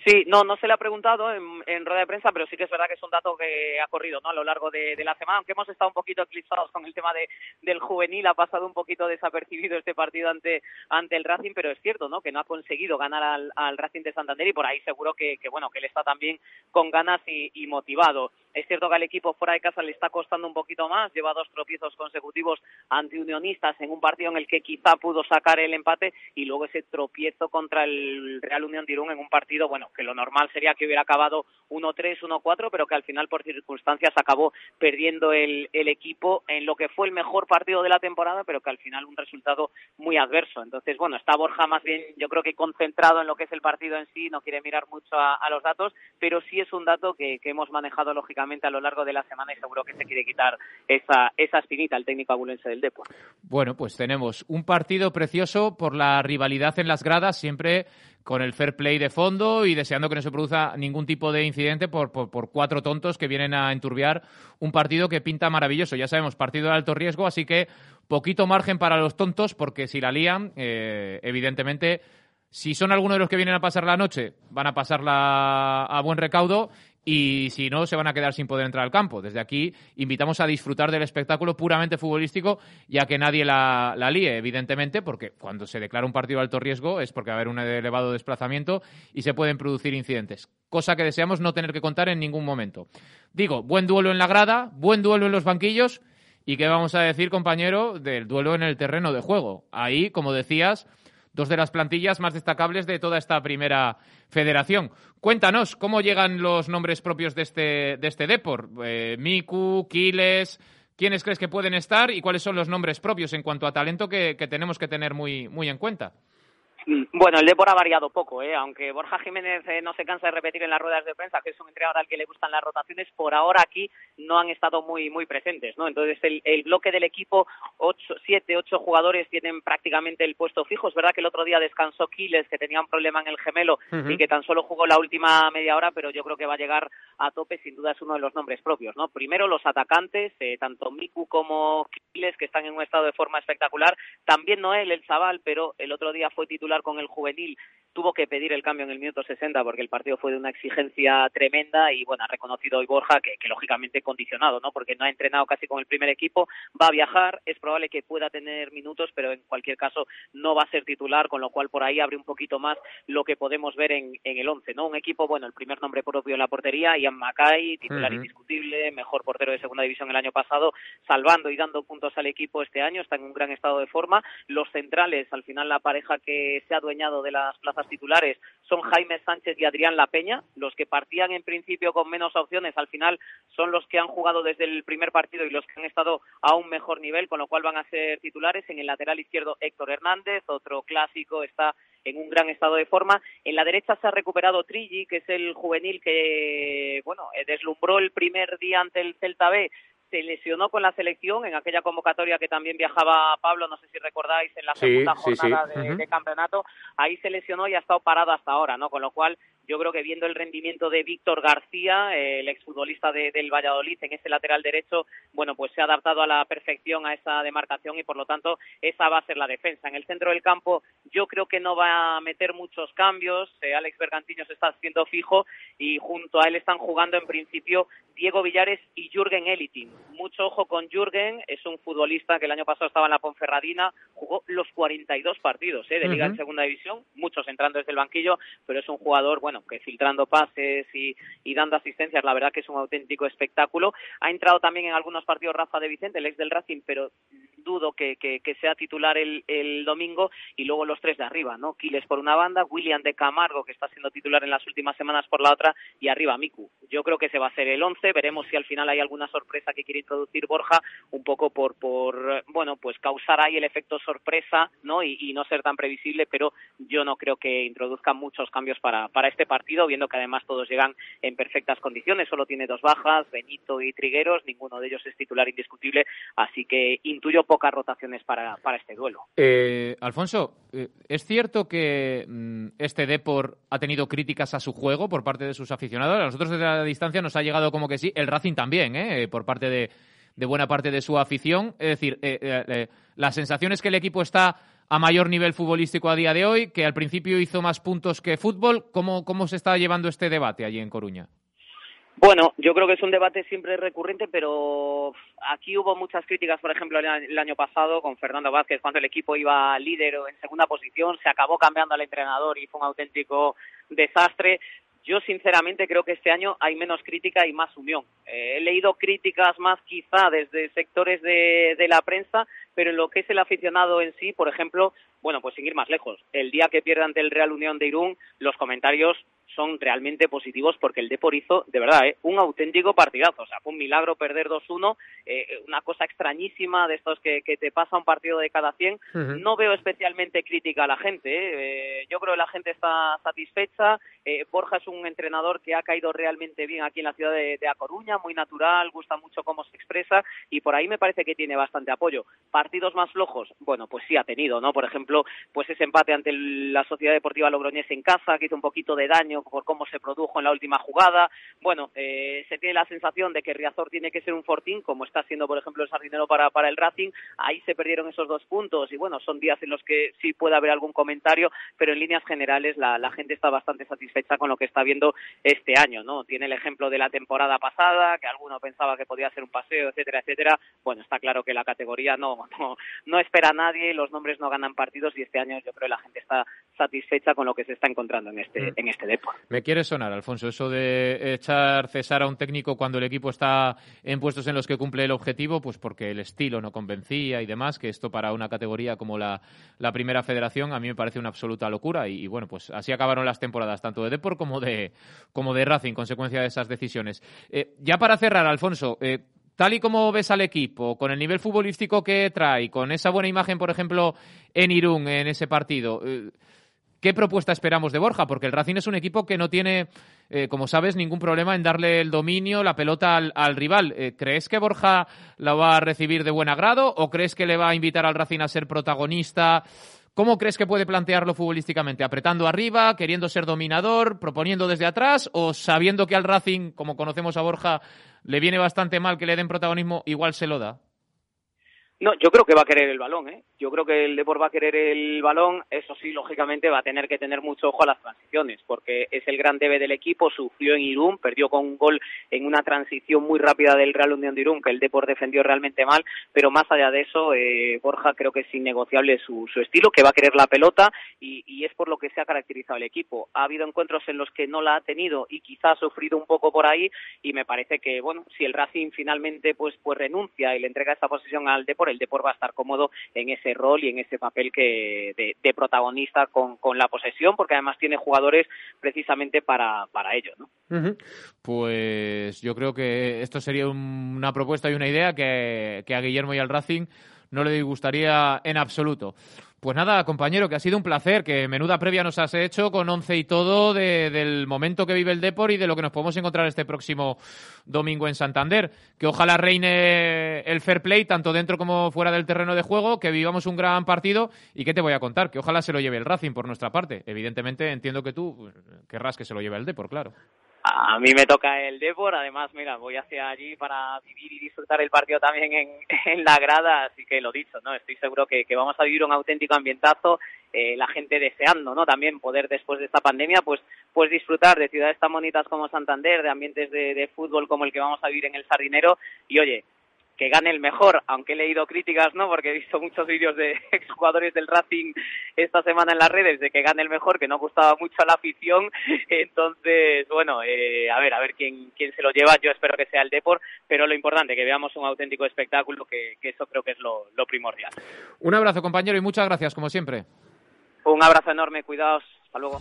Sí, no se le ha preguntado en rueda de prensa, pero sí que es verdad que es un dato que ha corrido, ¿no?, a lo largo de la semana, aunque hemos estado un poquito eclipsados con el tema del juvenil, ha pasado un poquito desapercibido este partido ante el Racing, pero es cierto, ¿no?, que no ha conseguido ganar al Racing de Santander, y por ahí seguro que él está también con ganas y motivado. Es cierto que al equipo fuera de casa le está costando un poquito más, lleva 2 tropiezos consecutivos ante Unionistas en un partido en el que quizá pudo sacar el empate, y luego ese tropiezo contra el Real Unión de Irún en un partido, que lo normal sería que hubiera acabado 1-3, 1-4, pero que al final por circunstancias acabó perdiendo el equipo en lo que fue el mejor partido de la temporada, pero que al final un resultado muy adverso. Entonces, está Borja más bien, yo creo que concentrado en lo que es el partido en sí, no quiere mirar mucho a los datos, pero sí es un dato que hemos manejado lógicamente a lo largo de la semana, y seguro que se quiere quitar esa espinita el técnico abulense del Depor. Bueno, pues tenemos un partido precioso por la rivalidad en las gradas, siempre con el fair play de fondo y deseando que no se produzca ningún tipo de incidente por 4 tontos que vienen a enturbiar un partido que pinta maravilloso. Ya sabemos, partido de alto riesgo, así que poquito margen para los tontos, porque si la lían, evidentemente, si son algunos de los que vienen a pasar la noche, van a pasarla a buen recaudo, y si no, se van a quedar sin poder entrar al campo. Desde aquí invitamos a disfrutar del espectáculo puramente futbolístico, ya que nadie la líe, evidentemente, porque cuando se declara un partido de alto riesgo es porque va a haber un elevado desplazamiento y se pueden producir incidentes, cosa que deseamos no tener que contar en ningún momento. Digo, buen duelo en la grada, buen duelo en los banquillos, y qué vamos a decir, compañero, del duelo en el terreno de juego. Ahí, como decías, 2 de las plantillas más destacables de toda esta primera federación. Cuéntanos, ¿cómo llegan los nombres propios de este Depor? Miku, Quiles, ¿quiénes crees que pueden estar y cuáles son los nombres propios en cuanto a talento que tenemos que tener muy, muy en cuenta? Bueno, el Depor ha variado poco, aunque Borja Jiménez no se cansa de repetir en las ruedas de prensa que es un entrenador al que le gustan las rotaciones, por ahora aquí no han estado muy presentes, ¿no? Entonces el bloque del equipo, 7, 8 jugadores tienen prácticamente el puesto fijo. Es verdad que el otro día descansó Quiles, que tenía un problema en el gemelo y que tan solo jugó la última media hora, pero yo creo que va a llegar a tope, sin duda es uno de los nombres propios, ¿no? Primero los atacantes, tanto Miku como Quiles, que están en un estado de forma espectacular, también Noel, el chaval, pero el otro día fue titular con el juvenil, tuvo que pedir el cambio en el minuto 60 porque el partido fue de una exigencia tremenda, y ha reconocido hoy Borja que lógicamente condicionado, ¿no?, porque no ha entrenado casi con el primer equipo, va a viajar, es probable que pueda tener minutos, pero en cualquier caso no va a ser titular, con lo cual por ahí abre un poquito más lo que podemos ver en el 11, ¿no? Un equipo, el primer nombre propio en la portería, Ian Mackay, titular indiscutible, mejor portero de segunda división el año pasado, salvando y dando puntos al equipo este año, está en un gran estado de forma. Los centrales, al final la pareja que se ha adueñado de las plazas titulares son Jaime Sánchez y Adrián La Peña. Los que partían en principio con menos opciones al final son los que han jugado desde el primer partido y los que han estado a un mejor nivel, con lo cual van a ser titulares. En el lateral izquierdo Héctor Hernández, otro clásico, está en un gran estado de forma. En la derecha se ha recuperado Trilli, que es el juvenil que deslumbró el primer día ante el Celta B. Se lesionó con la selección en aquella convocatoria que también viajaba Pablo, no sé si recordáis, en la segunda jornada de campeonato. Ahí se lesionó y ha estado parado hasta ahora, ¿no? Con lo cual yo creo que viendo el rendimiento de Víctor García, el exfutbolista del Valladolid en ese lateral derecho, pues se ha adaptado a la perfección a esa demarcación y por lo tanto esa va a ser la defensa. En el centro del campo yo creo que no va a meter muchos cambios, Alex Bergantiños está siendo fijo y junto a él están jugando en principio Diego Villares y Jürgen Elitin. Mucho ojo con Jürgen, es un futbolista que el año pasado estaba en la Ponferradina, jugó los 42 partidos de Liga en Segunda División, muchos entrando desde el banquillo, pero es un jugador, que filtrando pases y dando asistencias, la verdad que es un auténtico espectáculo. Ha entrado también en algunos partidos Rafa de Vicente, el ex del Racing, pero dudo que sea titular el domingo, y luego los 3 de arriba, ¿no? Quiles por una banda, William de Camargo, que está siendo titular en las últimas semanas, por la otra, y arriba Miku. Yo creo que se va a hacer el 11, veremos si al final hay alguna sorpresa que quiere introducir Borja, un poco por causar ahí el efecto sorpresa, ¿no? Y no ser tan previsible, pero yo no creo que introduzcan muchos cambios para este partido, viendo que además todos llegan en perfectas condiciones, solo tiene 2 bajas, Benito y Trigueros, ninguno de ellos es titular indiscutible, así que intuyo pocas rotaciones para este duelo. Alfonso, ¿es cierto que este Depor ha tenido críticas a su juego por parte de sus aficionados? A nosotros desde la distancia nos ha llegado como que sí, el Racing también, por parte de buena parte de su afición, es decir, la sensación es que el equipo está a mayor nivel futbolístico a día de hoy, que al principio hizo más puntos que fútbol. ¿Cómo se está llevando este debate allí en Coruña? Bueno, yo creo que es un debate siempre recurrente, pero aquí hubo muchas críticas, por ejemplo, el año pasado con Fernando Vázquez, cuando el equipo iba líder o en segunda posición, se acabó cambiando al entrenador y fue un auténtico desastre. Yo, sinceramente, creo que este año hay menos crítica y más unión. He leído críticas más quizá desde sectores de la prensa, pero en lo que es el aficionado en sí, por ejemplo, bueno, pues sin ir más lejos, el día que pierde ante el Real Unión de Irún, los comentarios son realmente positivos porque el Depor hizo, de verdad, un auténtico partidazo. O sea, fue un milagro perder 2-1, una cosa extrañísima de estos que te pasa un partido de cada 100. Uh-huh. No veo especialmente crítica a la gente. Yo creo que la gente está satisfecha. Borja es un entrenador que ha caído realmente bien aquí en la ciudad de A Coruña, muy natural, gusta mucho cómo se expresa y por ahí me parece que tiene bastante apoyo. Partidos más flojos, bueno, pues sí ha tenido, ¿no? Por ejemplo, pues ese empate ante la Sociedad Deportiva Logroñés en casa, que hizo un poquito de daño por cómo se produjo en la última jugada. Bueno, se tiene la sensación de que Riazor tiene que ser un fortín, como está siendo, por ejemplo, el Sardinero para el Racing. Ahí se perdieron esos 2 puntos y, bueno, son días en los que sí puede haber algún comentario, pero en líneas generales la gente está bastante satisfecha con lo que está viendo este año, ¿no? Tiene el ejemplo de la temporada pasada, que alguno pensaba que podía ser un paseo, etcétera, etcétera. Bueno, está claro que la categoría no espera a nadie, los nombres no ganan partidos y este año yo creo que la gente está satisfecha con lo que se está encontrando en este Depor. Me quiere sonar, Alfonso, eso de echar cesar a un técnico cuando el equipo está en puestos en los que cumple el objetivo, pues porque el estilo no convencía y demás, que esto para una categoría como la Primera Federación a mí me parece una absoluta locura y bueno, pues así acabaron las temporadas tanto de Depor como de Racing, consecuencia de esas decisiones. Ya para cerrar, Alfonso, tal y como ves al equipo, con el nivel futbolístico que trae, con esa buena imagen, por ejemplo, en Irún, en ese partido, ¿qué propuesta esperamos de Borja? Porque el Racing es un equipo que no tiene, como sabes, ningún problema en darle el dominio, la pelota al rival. ¿Crees que Borja la va a recibir de buen agrado o crees que le va a invitar al Racing a ser protagonista? ¿Cómo crees que puede plantearlo futbolísticamente? ¿Apretando arriba, queriendo ser dominador, proponiendo desde atrás o sabiendo que al Racing, como conocemos a Borja, le viene bastante mal que le den protagonismo, igual se lo da? No, yo creo que va a querer el balón, ¿eh? Yo creo que el Depor va a querer el balón. Eso sí, lógicamente va a tener que tener mucho ojo a las transiciones, porque es el gran debe del equipo. Sufrió en Irún, perdió con un gol en una transición muy rápida del Real Unión de Irún, que el Depor defendió realmente mal, pero más allá de eso, Borja creo que es innegociable su estilo, que va a querer la pelota y es por lo que se ha caracterizado el equipo. Ha habido encuentros en los que no la ha tenido y quizás ha sufrido un poco por ahí y me parece que, bueno, si el Racing finalmente pues renuncia y le entrega esta posición al Depor, el Depor va a estar cómodo en ese rol y en ese papel que de protagonista con la posesión, porque además tiene jugadores precisamente para ello, ¿no? Uh-huh. Pues yo creo que esto sería una propuesta y una idea que a Guillermo y al Racing no le disgustaría en absoluto. Pues nada, compañero, que ha sido un placer, que menuda previa nos has hecho con 11 y todo del momento que vive el Depor y de lo que nos podemos encontrar este próximo domingo en Santander. Que ojalá reine el fair play, tanto dentro como fuera del terreno de juego, que vivamos un gran partido y que te voy a contar, que ojalá se lo lleve el Racing por nuestra parte. Evidentemente entiendo que tú querrás que se lo lleve el Depor, claro. A mí me toca el Depor, además, mira, voy hacia allí para vivir y disfrutar el partido también en la grada, así que lo dicho, ¿no? Estoy seguro que vamos a vivir un auténtico ambientazo, la gente deseando, ¿no? También poder después de esta pandemia, pues disfrutar de ciudades tan bonitas como Santander, de ambientes de fútbol como el que vamos a vivir en el Sardinero y, oye, que gane el mejor, aunque he leído críticas, ¿no? Porque he visto muchos vídeos de exjugadores del Racing esta semana en las redes de que gane el mejor, que no gustaba mucho a la afición. Entonces, bueno, a ver quién se lo lleva. Yo espero que sea el Depor, pero lo importante, que veamos un auténtico espectáculo, que eso creo que es lo primordial. Un abrazo, compañero, y muchas gracias, como siempre. Un abrazo enorme, cuidaos, hasta luego.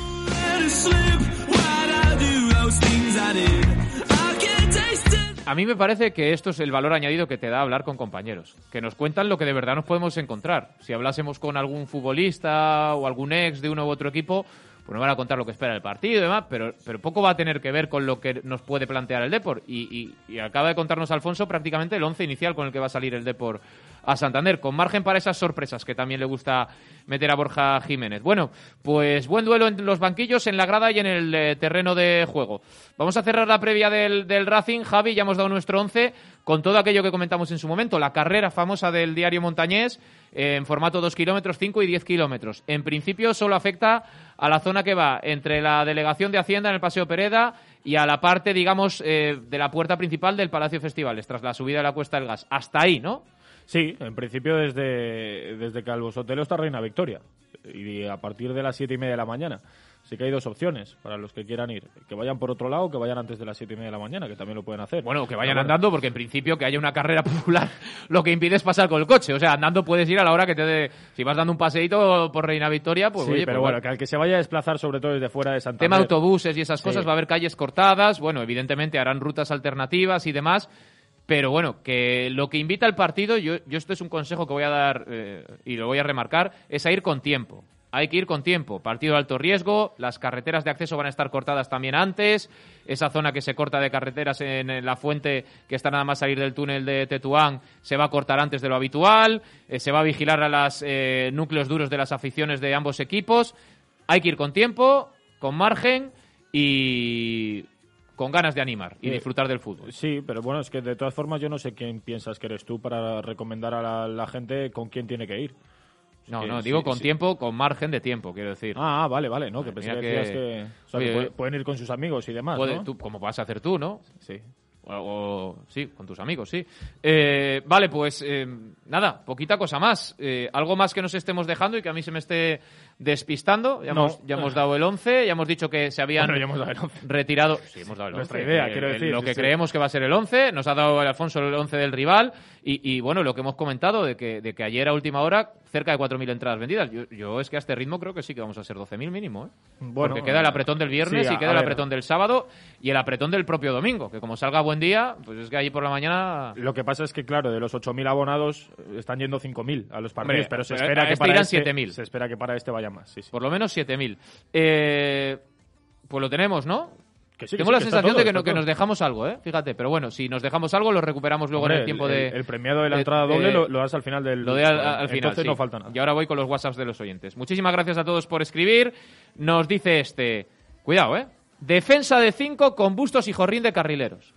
A mí me parece que esto es el valor añadido que te da hablar con compañeros, que nos cuentan lo que de verdad nos podemos encontrar. Si hablásemos con algún futbolista o algún ex de uno u otro equipo, pues nos van a contar lo que espera el partido y demás, pero poco va a tener que ver con lo que nos puede plantear el Depor. Y acaba de contarnos Alfonso prácticamente el 11 inicial con el que va a salir el Depor a Santander, con margen para esas sorpresas que también le gusta meter a Borja Jiménez. Bueno, pues buen duelo en los banquillos, en la grada y en el terreno de juego. Vamos a cerrar la previa del Racing. Javi, ya hemos dado nuestro 11 con todo aquello que comentamos en su momento, la carrera famosa del diario montañés en formato 2 kilómetros, 5 y 10 kilómetros. En principio solo afecta a la zona que va entre la delegación de Hacienda en el Paseo Pereda y a la parte, digamos, de la puerta principal del Palacio de Festivales, tras la subida de la Cuesta del Gas. Hasta ahí, ¿no? Sí, en principio desde Calvo Sotelo está Reina Victoria, y a partir de las 7:30 de la mañana. Sí que hay dos opciones para los que quieran ir, que vayan por otro lado o que vayan antes de las 7:30 de la mañana, que también lo pueden hacer. Bueno, que vayan andando, porque en principio que haya una carrera popular lo que impide es pasar con el coche. O sea, andando puedes ir a la hora que te dé. Si vas dando un paseíto por Reina Victoria, pues sí, oye, pero pues bueno, que al que se vaya a desplazar sobre todo desde fuera de Santander. Tema autobuses y esas cosas, Sí. va a haber calles cortadas, bueno, evidentemente harán rutas alternativas y demás, pero bueno, que lo que invita al partido, yo esto es un consejo que voy a dar y lo voy a remarcar, es a ir con tiempo. Hay que ir con tiempo. Partido de alto riesgo, las carreteras de acceso van a estar cortadas también antes, esa zona que se corta de carreteras en la fuente, que está nada más salir del túnel de Tetuán, se va a cortar antes de lo habitual, se va a vigilar a los núcleos duros de las aficiones de ambos equipos. Hay que ir con tiempo, con margen y con ganas de animar y disfrutar del fútbol. Sí, pero bueno, es que de todas formas yo no sé quién piensas que eres tú para recomendar a la gente con quién tiene que ir. No, digo con tiempo, con margen de tiempo, quiero decir. Vale, no, que pensé que decías que, o sea, que pueden ir con sus amigos y demás, ¿no? Tú, como vas a hacer tú, ¿no? Sí. Sí, con tus amigos, sí. Vale, pues nada, poquita cosa más. Algo más que nos estemos dejando y que a mí se me esté despistando. Ya hemos dado el 11, ya hemos dicho que se habían retirado. Sí, hemos dado el 11. Nuestra idea, quiero decir. Lo que creemos que va a ser el 11, nos ha dado Alfonso el 11 del rival y bueno, lo que hemos comentado de que ayer a última hora cerca de 4.000 entradas vendidas. Yo es que a este ritmo creo que sí que vamos a ser 12.000 mínimo, ¿eh? Bueno, porque queda el apretón del viernes sí, y queda el apretón del sábado y el apretón del propio domingo, que como salga buen día, pues es que allí por la mañana... Lo que pasa es que, claro, de los 8.000 abonados están yendo 5.000 a los partidos, Hombre, pero se espera que para irán este 7.000. Se espera que para este vaya más, sí. Por lo menos 7.000. Pues lo tenemos, ¿no? Tengo la que sensación está de todo, que nos dejamos algo, ¿eh? Fíjate, pero bueno, si nos dejamos algo lo recuperamos luego en el tiempo de... El premiado de la entrada doble lo das al final del... Lo de al final, entonces sí. no falta nada. Y ahora voy con los WhatsApps de los oyentes. Muchísimas gracias a todos por escribir. Nos dice Cuidado, ¿eh? Defensa de 5 con Bustos y Jorrín de carrileros.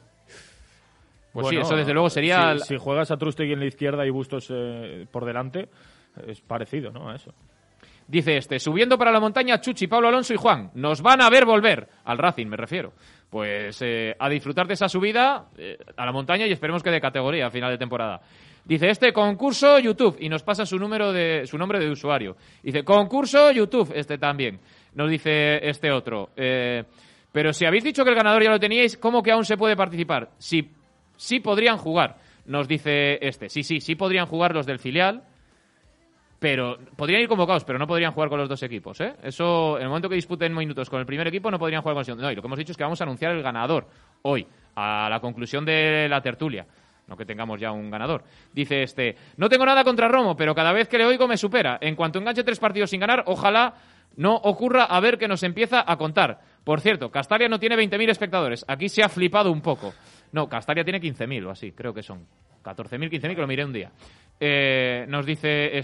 Pues bueno, sí, eso desde luego sería... Si juegas a Trustegui en la izquierda y Bustos por delante, es parecido, ¿no? A eso. Dice subiendo para la montaña Chuchi, Pablo Alonso y Juan. Nos van a ver volver. Al Racing, me refiero. Pues a disfrutar de esa subida a la montaña y esperemos que de categoría a final de temporada. Dice concurso YouTube y nos pasa su nombre de usuario. Dice concurso YouTube, también. Nos dice otro. Pero si habéis dicho que el ganador ya lo teníais, ¿cómo que aún se puede participar? Sí podrían jugar, nos dice Sí podrían jugar los del filial. Pero podrían ir convocados, pero no podrían jugar con los dos equipos, ¿eh? Eso, en el momento que disputen minutos con el primer equipo, no podrían jugar con el segundo. No, y lo que hemos dicho es que vamos a anunciar el ganador hoy, a la conclusión de la tertulia. No que tengamos ya un ganador. Dice no tengo nada contra Romo, pero cada vez que le oigo me supera. En cuanto enganche 3 partidos sin ganar, ojalá no ocurra a ver que nos empieza a contar. Por cierto, Castalia no tiene 20.000 espectadores. Aquí se ha flipado un poco. No, Castalia tiene 15.000 o así, creo que son. 14.000, 15.000, que lo miré un día. Nos dice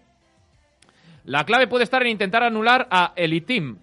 la clave puede estar en intentar anular a Elitim.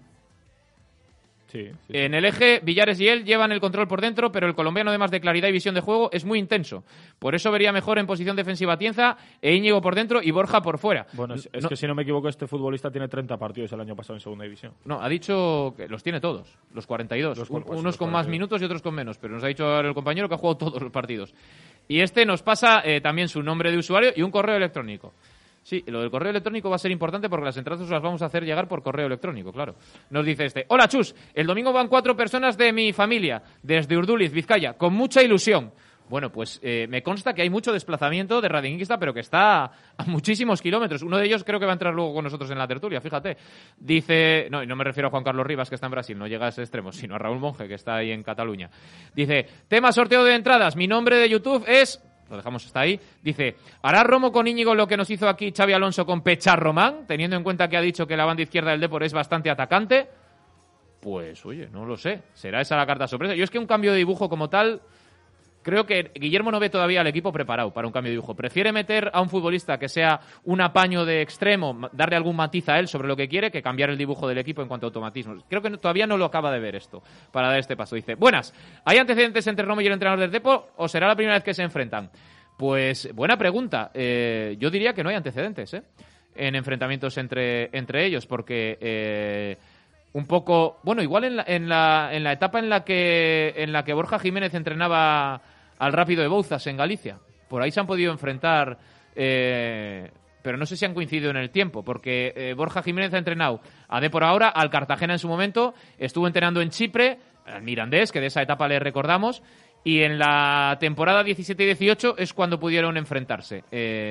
Sí. En el eje, Villares y él llevan el control por dentro, pero el colombiano, además de claridad y visión de juego, es muy intenso. Por eso vería mejor en posición defensiva Tienza e Íñigo por dentro y Borja por fuera. Bueno, es que si no me equivoco, este futbolista tiene 30 partidos el año pasado en segunda división. No, ha dicho que los tiene todos, los 42. Unos con más minutos y otros con menos, pero nos ha dicho el compañero que ha jugado todos los partidos. Y nos pasa también su nombre de usuario y un correo electrónico. Sí, lo del correo electrónico va a ser importante porque las entradas las vamos a hacer llegar por correo electrónico, claro. Nos dice Hola, Chus, el domingo van 4 personas de mi familia, desde Urduliz, Vizcaya, con mucha ilusión. Bueno, pues me consta que hay mucho desplazamiento de Radinguista, pero que está a muchísimos kilómetros. Uno de ellos creo que va a entrar luego con nosotros en la tertulia, fíjate. Dice, no me refiero a Juan Carlos Rivas, que está en Brasil, no llega a ese extremo, sino a Raúl Monge, que está ahí en Cataluña. Dice, tema sorteo de entradas, mi nombre de YouTube es... Lo dejamos hasta ahí. Dice, ¿hará Romo con Íñigo lo que nos hizo aquí Xavi Alonso con Pecharromán? Teniendo en cuenta que ha dicho que la banda izquierda del Depor es bastante atacante. Pues, oye, no lo sé. ¿Será esa la carta sorpresa? Yo es que un cambio de dibujo como tal Creo que Guillermo no ve todavía al equipo preparado para un cambio de dibujo. Prefiere meter a un futbolista que sea un apaño de extremo, darle algún matiz a él sobre lo que quiere, que cambiar el dibujo del equipo en cuanto a automatismos. Creo que todavía no lo acaba de ver esto para dar este paso. Dice, buenas, ¿hay antecedentes entre Romo y el entrenador del Depor o será la primera vez que se enfrentan? Pues buena pregunta. Yo diría que no hay antecedentes en enfrentamientos entre ellos, porque... un poco, bueno, igual en la etapa en la que Borja Jiménez entrenaba al Rápido de Bouzas en Galicia. Por ahí se han podido enfrentar, pero no sé si han coincidido en el tiempo, porque Borja Jiménez ha entrenado a Depor ahora, al Cartagena en su momento, estuvo entrenando en Chipre, al Mirandés, que de esa etapa le recordamos, y en la temporada 17 y 18 es cuando pudieron enfrentarse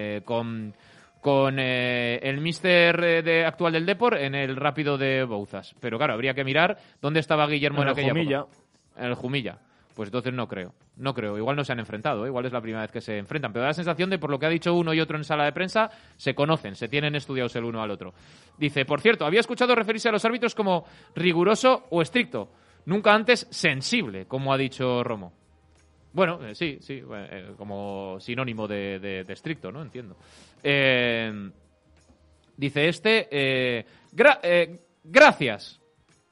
con el míster actual del Depor en el Rápido de Bouzas. Pero claro, habría que mirar dónde estaba Guillermo en aquella época. En el Jumilla. Pues entonces no creo. Igual no se han enfrentado, igual es la primera vez que se enfrentan. Pero da la sensación de, por lo que ha dicho uno y otro en sala de prensa, se conocen, se tienen estudiados el uno al otro. Dice, por cierto, había escuchado referirse a los árbitros como riguroso o estricto. Nunca antes sensible, como ha dicho Romo. Bueno, sí, como sinónimo de estricto, ¿no? Entiendo. Dice gracias.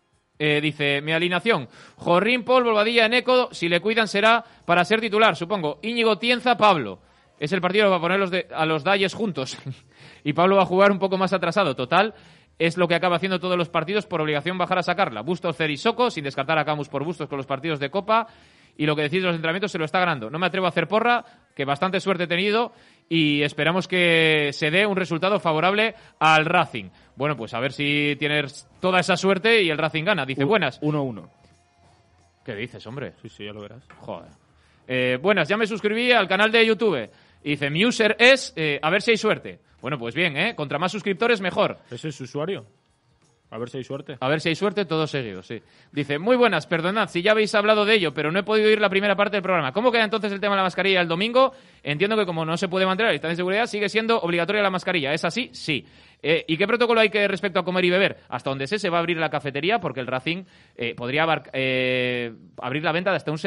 Dice, mi alineación, Jorrín, Paul, Bobadilla, Eneco, si le cuidan será para ser titular, supongo. Íñigo, Tienza, Pablo. Es el partido para ponerlos a los Dalles juntos. Y Pablo va a jugar un poco más atrasado. Total, es lo que acaba haciendo todos los partidos, por obligación bajar a sacarla. Bustos, Cer y Soco, sin descartar a Camus por Bustos con los partidos de Copa. Y lo que decís de los entrenamientos se lo está ganando. No me atrevo a hacer porra, que bastante suerte he tenido y esperamos que se dé un resultado favorable al Racing. Bueno, pues a ver si tienes toda esa suerte y el Racing gana. Dice, buenas. 1-1. ¿Qué dices, hombre? Sí, ya lo verás. Joder. Buenas, ya me suscribí al canal de YouTube. Y dice, mi user es, a ver si hay suerte. Bueno, pues bien, contra más suscriptores mejor. ¿Ese es su usuario? A ver si hay suerte. A ver si hay suerte, todo seguido, sí. Dice, muy buenas, perdonad si ya habéis hablado de ello, pero no he podido oír la primera parte del programa. ¿Cómo queda entonces el tema de la mascarilla el domingo? Entiendo que como no se puede mantener la distancia de seguridad, sigue siendo obligatoria la mascarilla. ¿Es así? Sí. ¿Y qué protocolo hay que respecto a comer y beber? Hasta donde se va a abrir la cafetería, porque el Racing podría abrir la venta de hasta un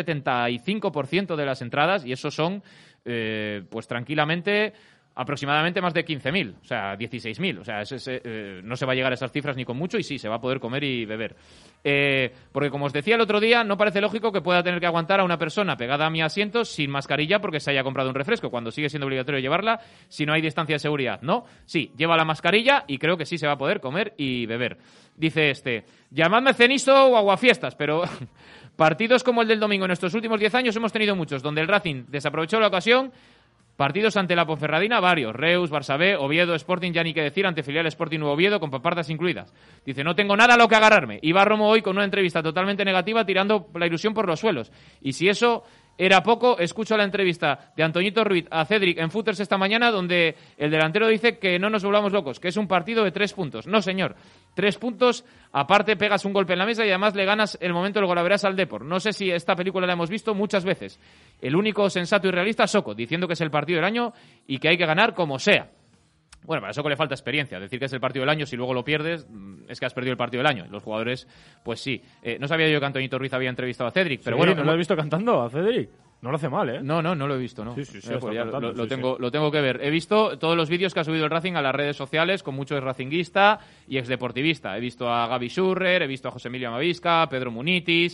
75% de las entradas, y eso son, pues tranquilamente... aproximadamente más de 15.000, o sea, 16.000. O sea, no se va a llegar a esas cifras ni con mucho y sí, se va a poder comer y beber. Porque, como os decía el otro día, no parece lógico que pueda tener que aguantar a una persona pegada a mi asiento sin mascarilla porque se haya comprado un refresco, cuando sigue siendo obligatorio llevarla si no hay distancia de seguridad, ¿no? Sí, lleva la mascarilla y creo que sí se va a poder comer y beber. Dice llamadme cenizo o aguafiestas, pero... partidos como el del domingo en estos últimos 10 años hemos tenido muchos, donde el Racing desaprovechó la ocasión. Partidos ante la Ponferradina, varios. Reus, Barça B, Oviedo, Sporting, ya ni qué decir, ante filial Sporting Nuevo Oviedo, con papardas incluidas. Dice, no tengo nada a lo que agarrarme. Y va Romo hoy con una entrevista totalmente negativa, tirando la ilusión por los suelos. Y si eso era poco, escucho la entrevista de Antoñito Ruiz a Cedric en Footers esta mañana, donde el delantero dice que no nos volvamos locos, que es un partido de 3 puntos. No, señor. 3 puntos, aparte pegas un golpe en la mesa y además le ganas el momento del golaveras al Depor. No sé si esta película la hemos visto muchas veces. El único sensato y realista es Soco, diciendo que es el partido del año y que hay que ganar como sea. Bueno, para Soco le falta experiencia. Decir que es el partido del año, si luego lo pierdes, es que has perdido el partido del año. Los jugadores, pues sí. No sabía yo que Antoñito Ruiz había entrevistado a Cedric, pero sí, bueno... ¿no lo has visto cantando a Cedric? No lo hace mal, ¿eh? No lo he visto, ¿no? Sí, pues ya lo tengo que ver. He visto todos los vídeos que ha subido el Racing a las redes sociales con mucho racinguista y exdeportivista. He visto a Gaby Schurrer, he visto a José Emilio Amavisca, Pedro Munitis,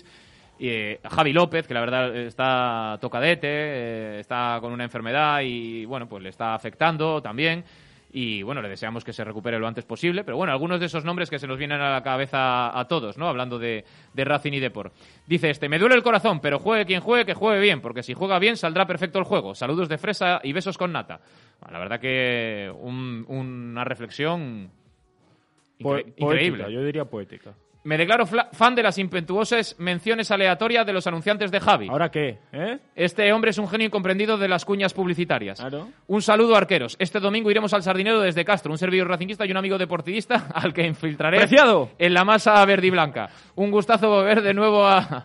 a Javi López, que la verdad está tocadete, está con una enfermedad y, bueno, pues le está afectando también. Y, bueno, le deseamos que se recupere lo antes posible. Pero, bueno, algunos de esos nombres que se nos vienen a la cabeza a todos, ¿no? Hablando de Racing y Depor. Dice me duele el corazón, pero juegue quien juegue, que juegue bien. Porque si juega bien, saldrá perfecto el juego. Saludos de fresa y besos con nata. Bueno, la verdad que una reflexión increíble. Poética, yo diría poética. Me declaro fan de las impetuosas menciones aleatorias de los anunciantes de Javi. ¿Ahora qué? Este hombre es un genio incomprendido de las cuñas publicitarias. Claro. Un saludo, arqueros. Este domingo iremos al Sardinero desde Castro, un servidor racinguista y un amigo deportivista al que infiltraré en la masa verde y blanca. Un gustazo volver de nuevo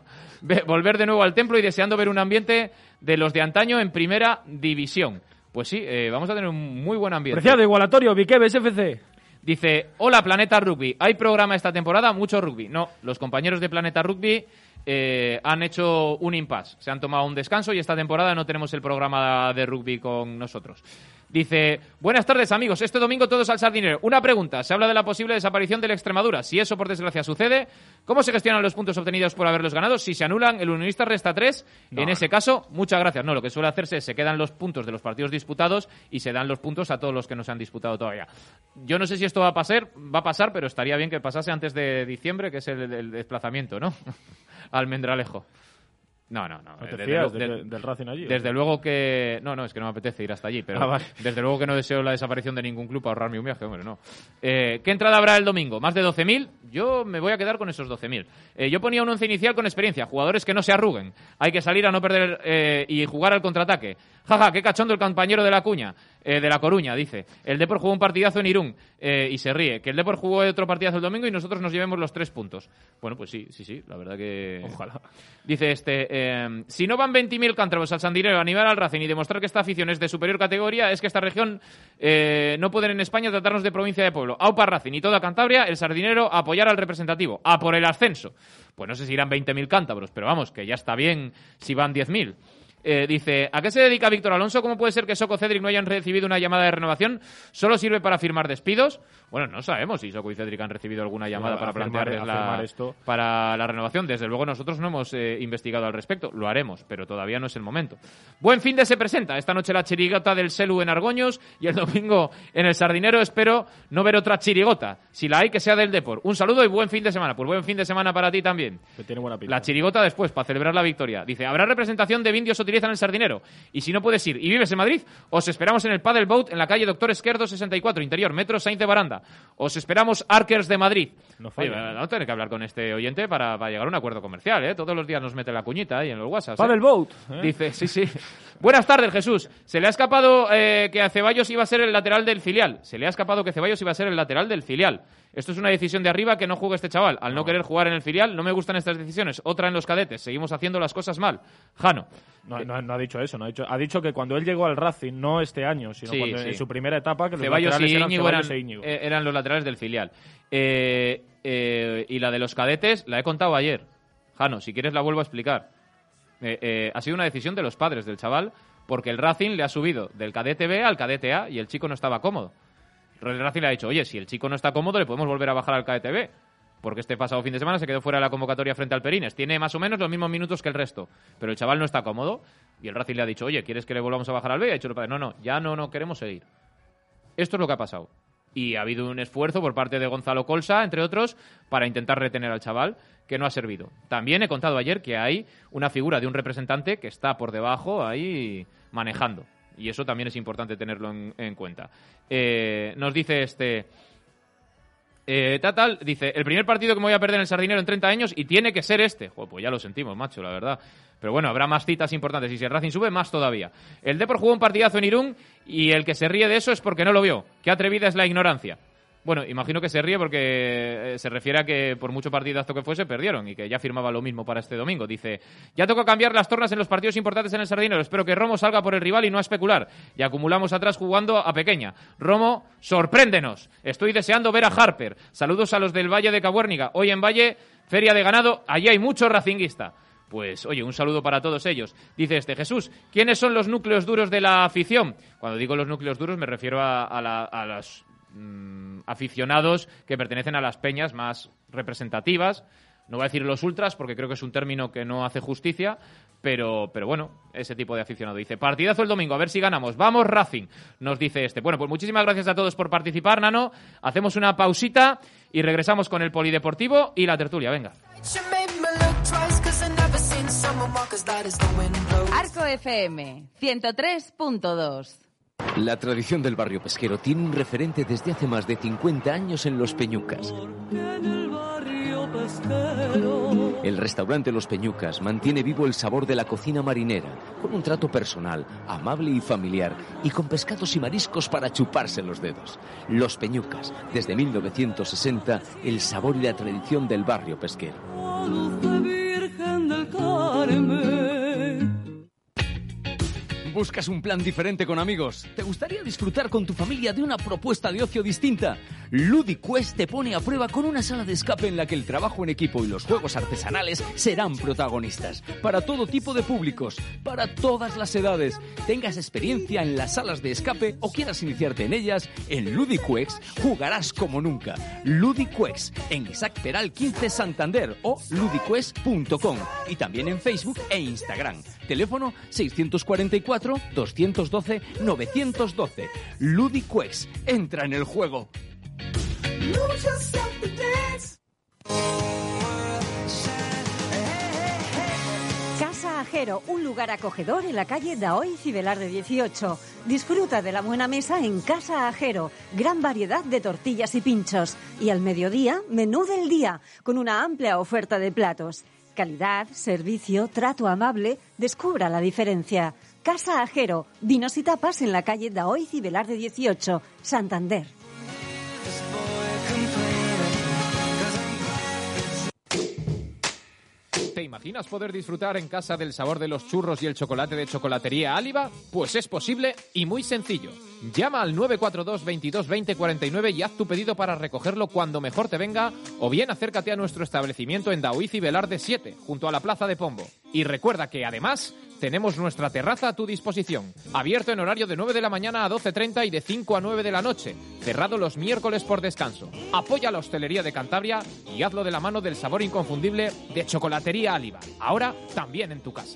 al templo y deseando ver un ambiente de los de antaño en primera división. Pues sí, vamos a tener un muy buen ambiente. Preciado, igualatorio, Viquebes FC. Dice, hola Planeta Rugby, ¿hay programa esta temporada? Mucho rugby. No, los compañeros de Planeta Rugby han hecho un impasse, se han tomado un descanso y esta temporada no tenemos el programa de rugby con nosotros. Dice, buenas tardes amigos, este domingo todos al Sardinero. Una pregunta, se habla de la posible desaparición del Extremadura. Si eso por desgracia sucede, ¿cómo se gestionan los puntos obtenidos por haberlos ganado? Si se anulan, el Unionista resta 3. En ese caso, muchas gracias. No, lo que suele hacerse es se quedan los puntos de los partidos disputados y se dan los puntos a todos los que no se han disputado todavía. Yo no sé si esto va a pasar, pero estaría bien que pasase antes de diciembre, que es el desplazamiento, ¿no? Almendralejo. No. ¿Del Racing allí? Desde luego que... No, es que no me apetece ir hasta allí, pero vale. Desde luego que no deseo la desaparición de ningún club para ahorrarme un viaje, hombre, no. ¿Qué entrada habrá el domingo? ¿Más de 12.000? Yo me voy a quedar con esos 12.000. Yo ponía un once inicial con experiencia, jugadores que no se arruguen. Hay que salir a no perder y jugar al contraataque. Jaja, qué cachondo el compañero de la Cuña, de La Coruña, dice. El Depor jugó un partidazo en Irún y se ríe. Que el Depor jugó otro partidazo el domingo y nosotros nos llevemos los 3 puntos. Bueno, pues sí, la verdad que... Ojalá. Dice si no van 20.000 cántabros al Sandinero a animar al Racing y demostrar que esta afición es de superior categoría, es que esta región no pueden en España tratarnos de provincia de pueblo. Aupa Racing y toda Cantabria, el Sardinero a apoyar al representativo, a por el ascenso. Pues no sé si irán 20.000 cántabros, pero vamos, que ya está bien si van 10.000. Dice, ¿a qué se dedica Víctor Alonso? ¿Cómo puede ser que Soko y Cedric no hayan recibido una llamada de renovación? ¿Solo sirve para firmar despidos? Bueno, no sabemos si Soko y Cedric han recibido alguna llamada para plantearles para la renovación. Desde luego nosotros no hemos investigado al respecto. Lo haremos, pero todavía no es el momento. Buen fin de se presenta. Esta noche la chirigota del Selu en Argoños y el domingo en el Sardinero. Espero no ver otra chirigota. Si la hay, que sea del Depor. Un saludo y buen fin de semana. Pues buen fin de semana para ti también. Que tiene buena pinta. La chirigota después, para celebrar la victoria. Dice, ¿habrá representación de Vindios en el Sardinero? Y si no puedes ir y vives en Madrid, os esperamos en el Paddle Boat en la calle Doctor Esquerdo 64, interior, metro Sainz de Baranda. Os esperamos Arkers de Madrid. No tener que hablar con este oyente para llegar a un acuerdo comercial, ¿eh? Todos los días nos mete la cuñita ahí en los WhatsApp. Paddle Boat. Dice, sí. Buenas tardes, Jesús. Se le ha escapado que a Ceballos iba a ser el lateral del filial. Esto es una decisión de arriba que no juegue este chaval. Al no querer jugar en el filial, no me gustan estas decisiones. Otra en los cadetes. Seguimos haciendo las cosas mal. Jano. No ha dicho eso. Ha dicho que cuando él llegó al Racing, no este año, sino en su primera etapa, que los Ceballos laterales y Íñigo eran Íñigo. Eran los laterales del filial. Y la de los cadetes la he contado ayer. Jano, si quieres la vuelvo a explicar. Ha sido una decisión de los padres del chaval, porque el Racing le ha subido del cadete B al cadete A y el chico no estaba cómodo. El Racing le ha dicho, oye, si el chico no está cómodo, le podemos volver a bajar al cadete B. Porque este pasado fin de semana se quedó fuera de la convocatoria frente al Perines. Tiene más o menos los mismos minutos que el resto. Pero el chaval no está cómodo. Y el Racing le ha dicho, oye, ¿quieres que le volvamos a bajar al B? Y ha dicho el padre, no, ya no queremos seguir. Esto es lo que ha pasado. Y ha habido un esfuerzo por parte de Gonzalo Colsa, entre otros, para intentar retener al chaval, que no ha servido. También he contado ayer que hay una figura de un representante que está por debajo ahí manejando. Y eso también es importante tenerlo en cuenta. Nos dice dice, el primer partido que me voy a perder en el Sardinero en 30 años y tiene que ser este. Joder, pues ya lo sentimos, macho, la verdad. Pero bueno, habrá más citas importantes y si el Racing sube, más todavía. El Depor jugó un partidazo en Irún y el que se ríe de eso es porque no lo vio. Qué atrevida es la ignorancia. Bueno, imagino que se ríe porque se refiere a que por mucho partidazo que fuese, perdieron y que ya firmaba lo mismo para este domingo. Dice, ya toca cambiar las tornas en los partidos importantes en el Sardinero. Espero que Romo salga por el rival y no a especular. Y acumulamos atrás jugando a pequeña. Romo, sorpréndenos. Estoy deseando ver a Harper. Saludos a los del Valle de Cabuérniga. Hoy en Valle, feria de ganado. Allí hay mucho racinguista. Pues, oye, un saludo para todos ellos. Dice Jesús, ¿quiénes son los núcleos duros de la afición? Cuando digo los núcleos duros me refiero a las aficionados que pertenecen a las peñas más representativas. No voy a decir los ultras porque creo que es un término que no hace justicia, pero bueno, ese tipo de aficionado. Dice, partidazo el domingo, a ver si ganamos. ¡Vamos, Racing! Nos dice Bueno, pues muchísimas gracias a todos por participar, Nano. Hacemos una pausita y regresamos con el polideportivo y la tertulia. Venga. Arco FM 103.2. La tradición del barrio pesquero tiene un referente desde hace más de 50 años en Los Peñucas. El restaurante Los Peñucas mantiene vivo el sabor de la cocina marinera, con un trato personal, amable y familiar, y con pescados y mariscos para chuparse los dedos. Los Peñucas, desde 1960, el sabor y la tradición del barrio pesquero. ¿Buscas un plan diferente con amigos? ¿Te gustaría disfrutar con tu familia de una propuesta de ocio distinta? LudiQuest te pone a prueba con una sala de escape en la que el trabajo en equipo y los juegos artesanales serán protagonistas. Para todo tipo de públicos, para todas las edades. Tengas experiencia en las salas de escape o quieras iniciarte en ellas, en LudiQuest jugarás como nunca. LudiQuest, en Isaac Peral 15 Santander o ludiquest.com y también en Facebook e Instagram. Teléfono 644-212-912. LudiQuest, entra en el juego. Casa Ajero, un lugar acogedor en la calle Daoiz y Velarde 18. Disfruta de la buena mesa en Casa Ajero. Gran variedad de tortillas y pinchos. Y al mediodía, menú del día, con una amplia oferta de platos. Calidad, servicio, trato amable. Descubra la diferencia. Casa Ajero, vinos y tapas en la calle Daoiz y Velarde 18, Santander. ¿Te imaginas poder disfrutar en casa del sabor de los churros y el chocolate de Chocolatería Áliba? Pues es posible y muy sencillo. Llama al 942 22 20 49 y haz tu pedido para recogerlo cuando mejor te venga, o bien acércate a nuestro establecimiento en Daoiz y Velarde 7, junto a la Plaza de Pombo. Y recuerda que además tenemos nuestra terraza a tu disposición, abierto en horario de 9 de la mañana a 12:30 y de 5 a 9 de la noche, cerrado los miércoles por descanso. Apoya la hostelería de Cantabria y hazlo de la mano del sabor inconfundible de Chocolatería Áliba, ahora también en tu casa.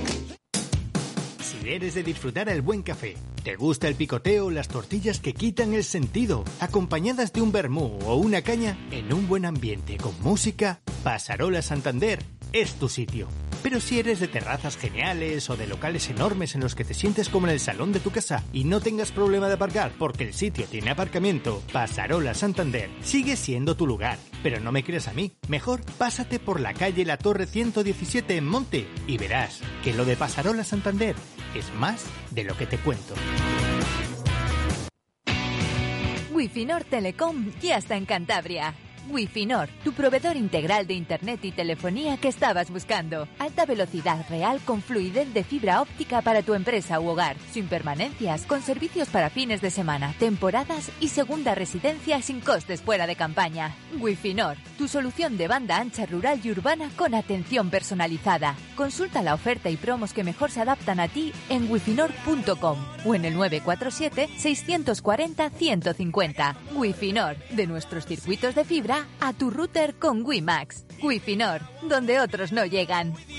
Si eres de disfrutar el buen café, te gusta el picoteo, las tortillas que quitan el sentido, acompañadas de un vermú o una caña, en un buen ambiente con música, Pasarola Santander es tu sitio. Pero si eres de terrazas geniales o de locales enormes en los que te sientes como en el salón de tu casa y no tengas problema de aparcar porque el sitio tiene aparcamiento, Pasarola Santander sigue siendo tu lugar. Pero no me creas a mí, mejor pásate por la calle La Torre 117 en Monte y verás que lo de Pasarola Santander es más de lo que te cuento. Wifinor Telecom ya está en Cantabria. Wifinor, tu proveedor integral de internet y telefonía que estabas buscando. Alta velocidad real con fluidez de fibra óptica para tu empresa u hogar. Sin permanencias, con servicios para fines de semana, temporadas y segunda residencia sin costes fuera de campaña. Wifinor, tu solución de banda ancha rural y urbana con atención personalizada. Consulta la oferta y promos que mejor se adaptan a ti en wifinor.com o en el 947 640 150. Wifinor, de nuestros circuitos de fibra a tu router con WiMax. Wifinor, donde otros no llegan.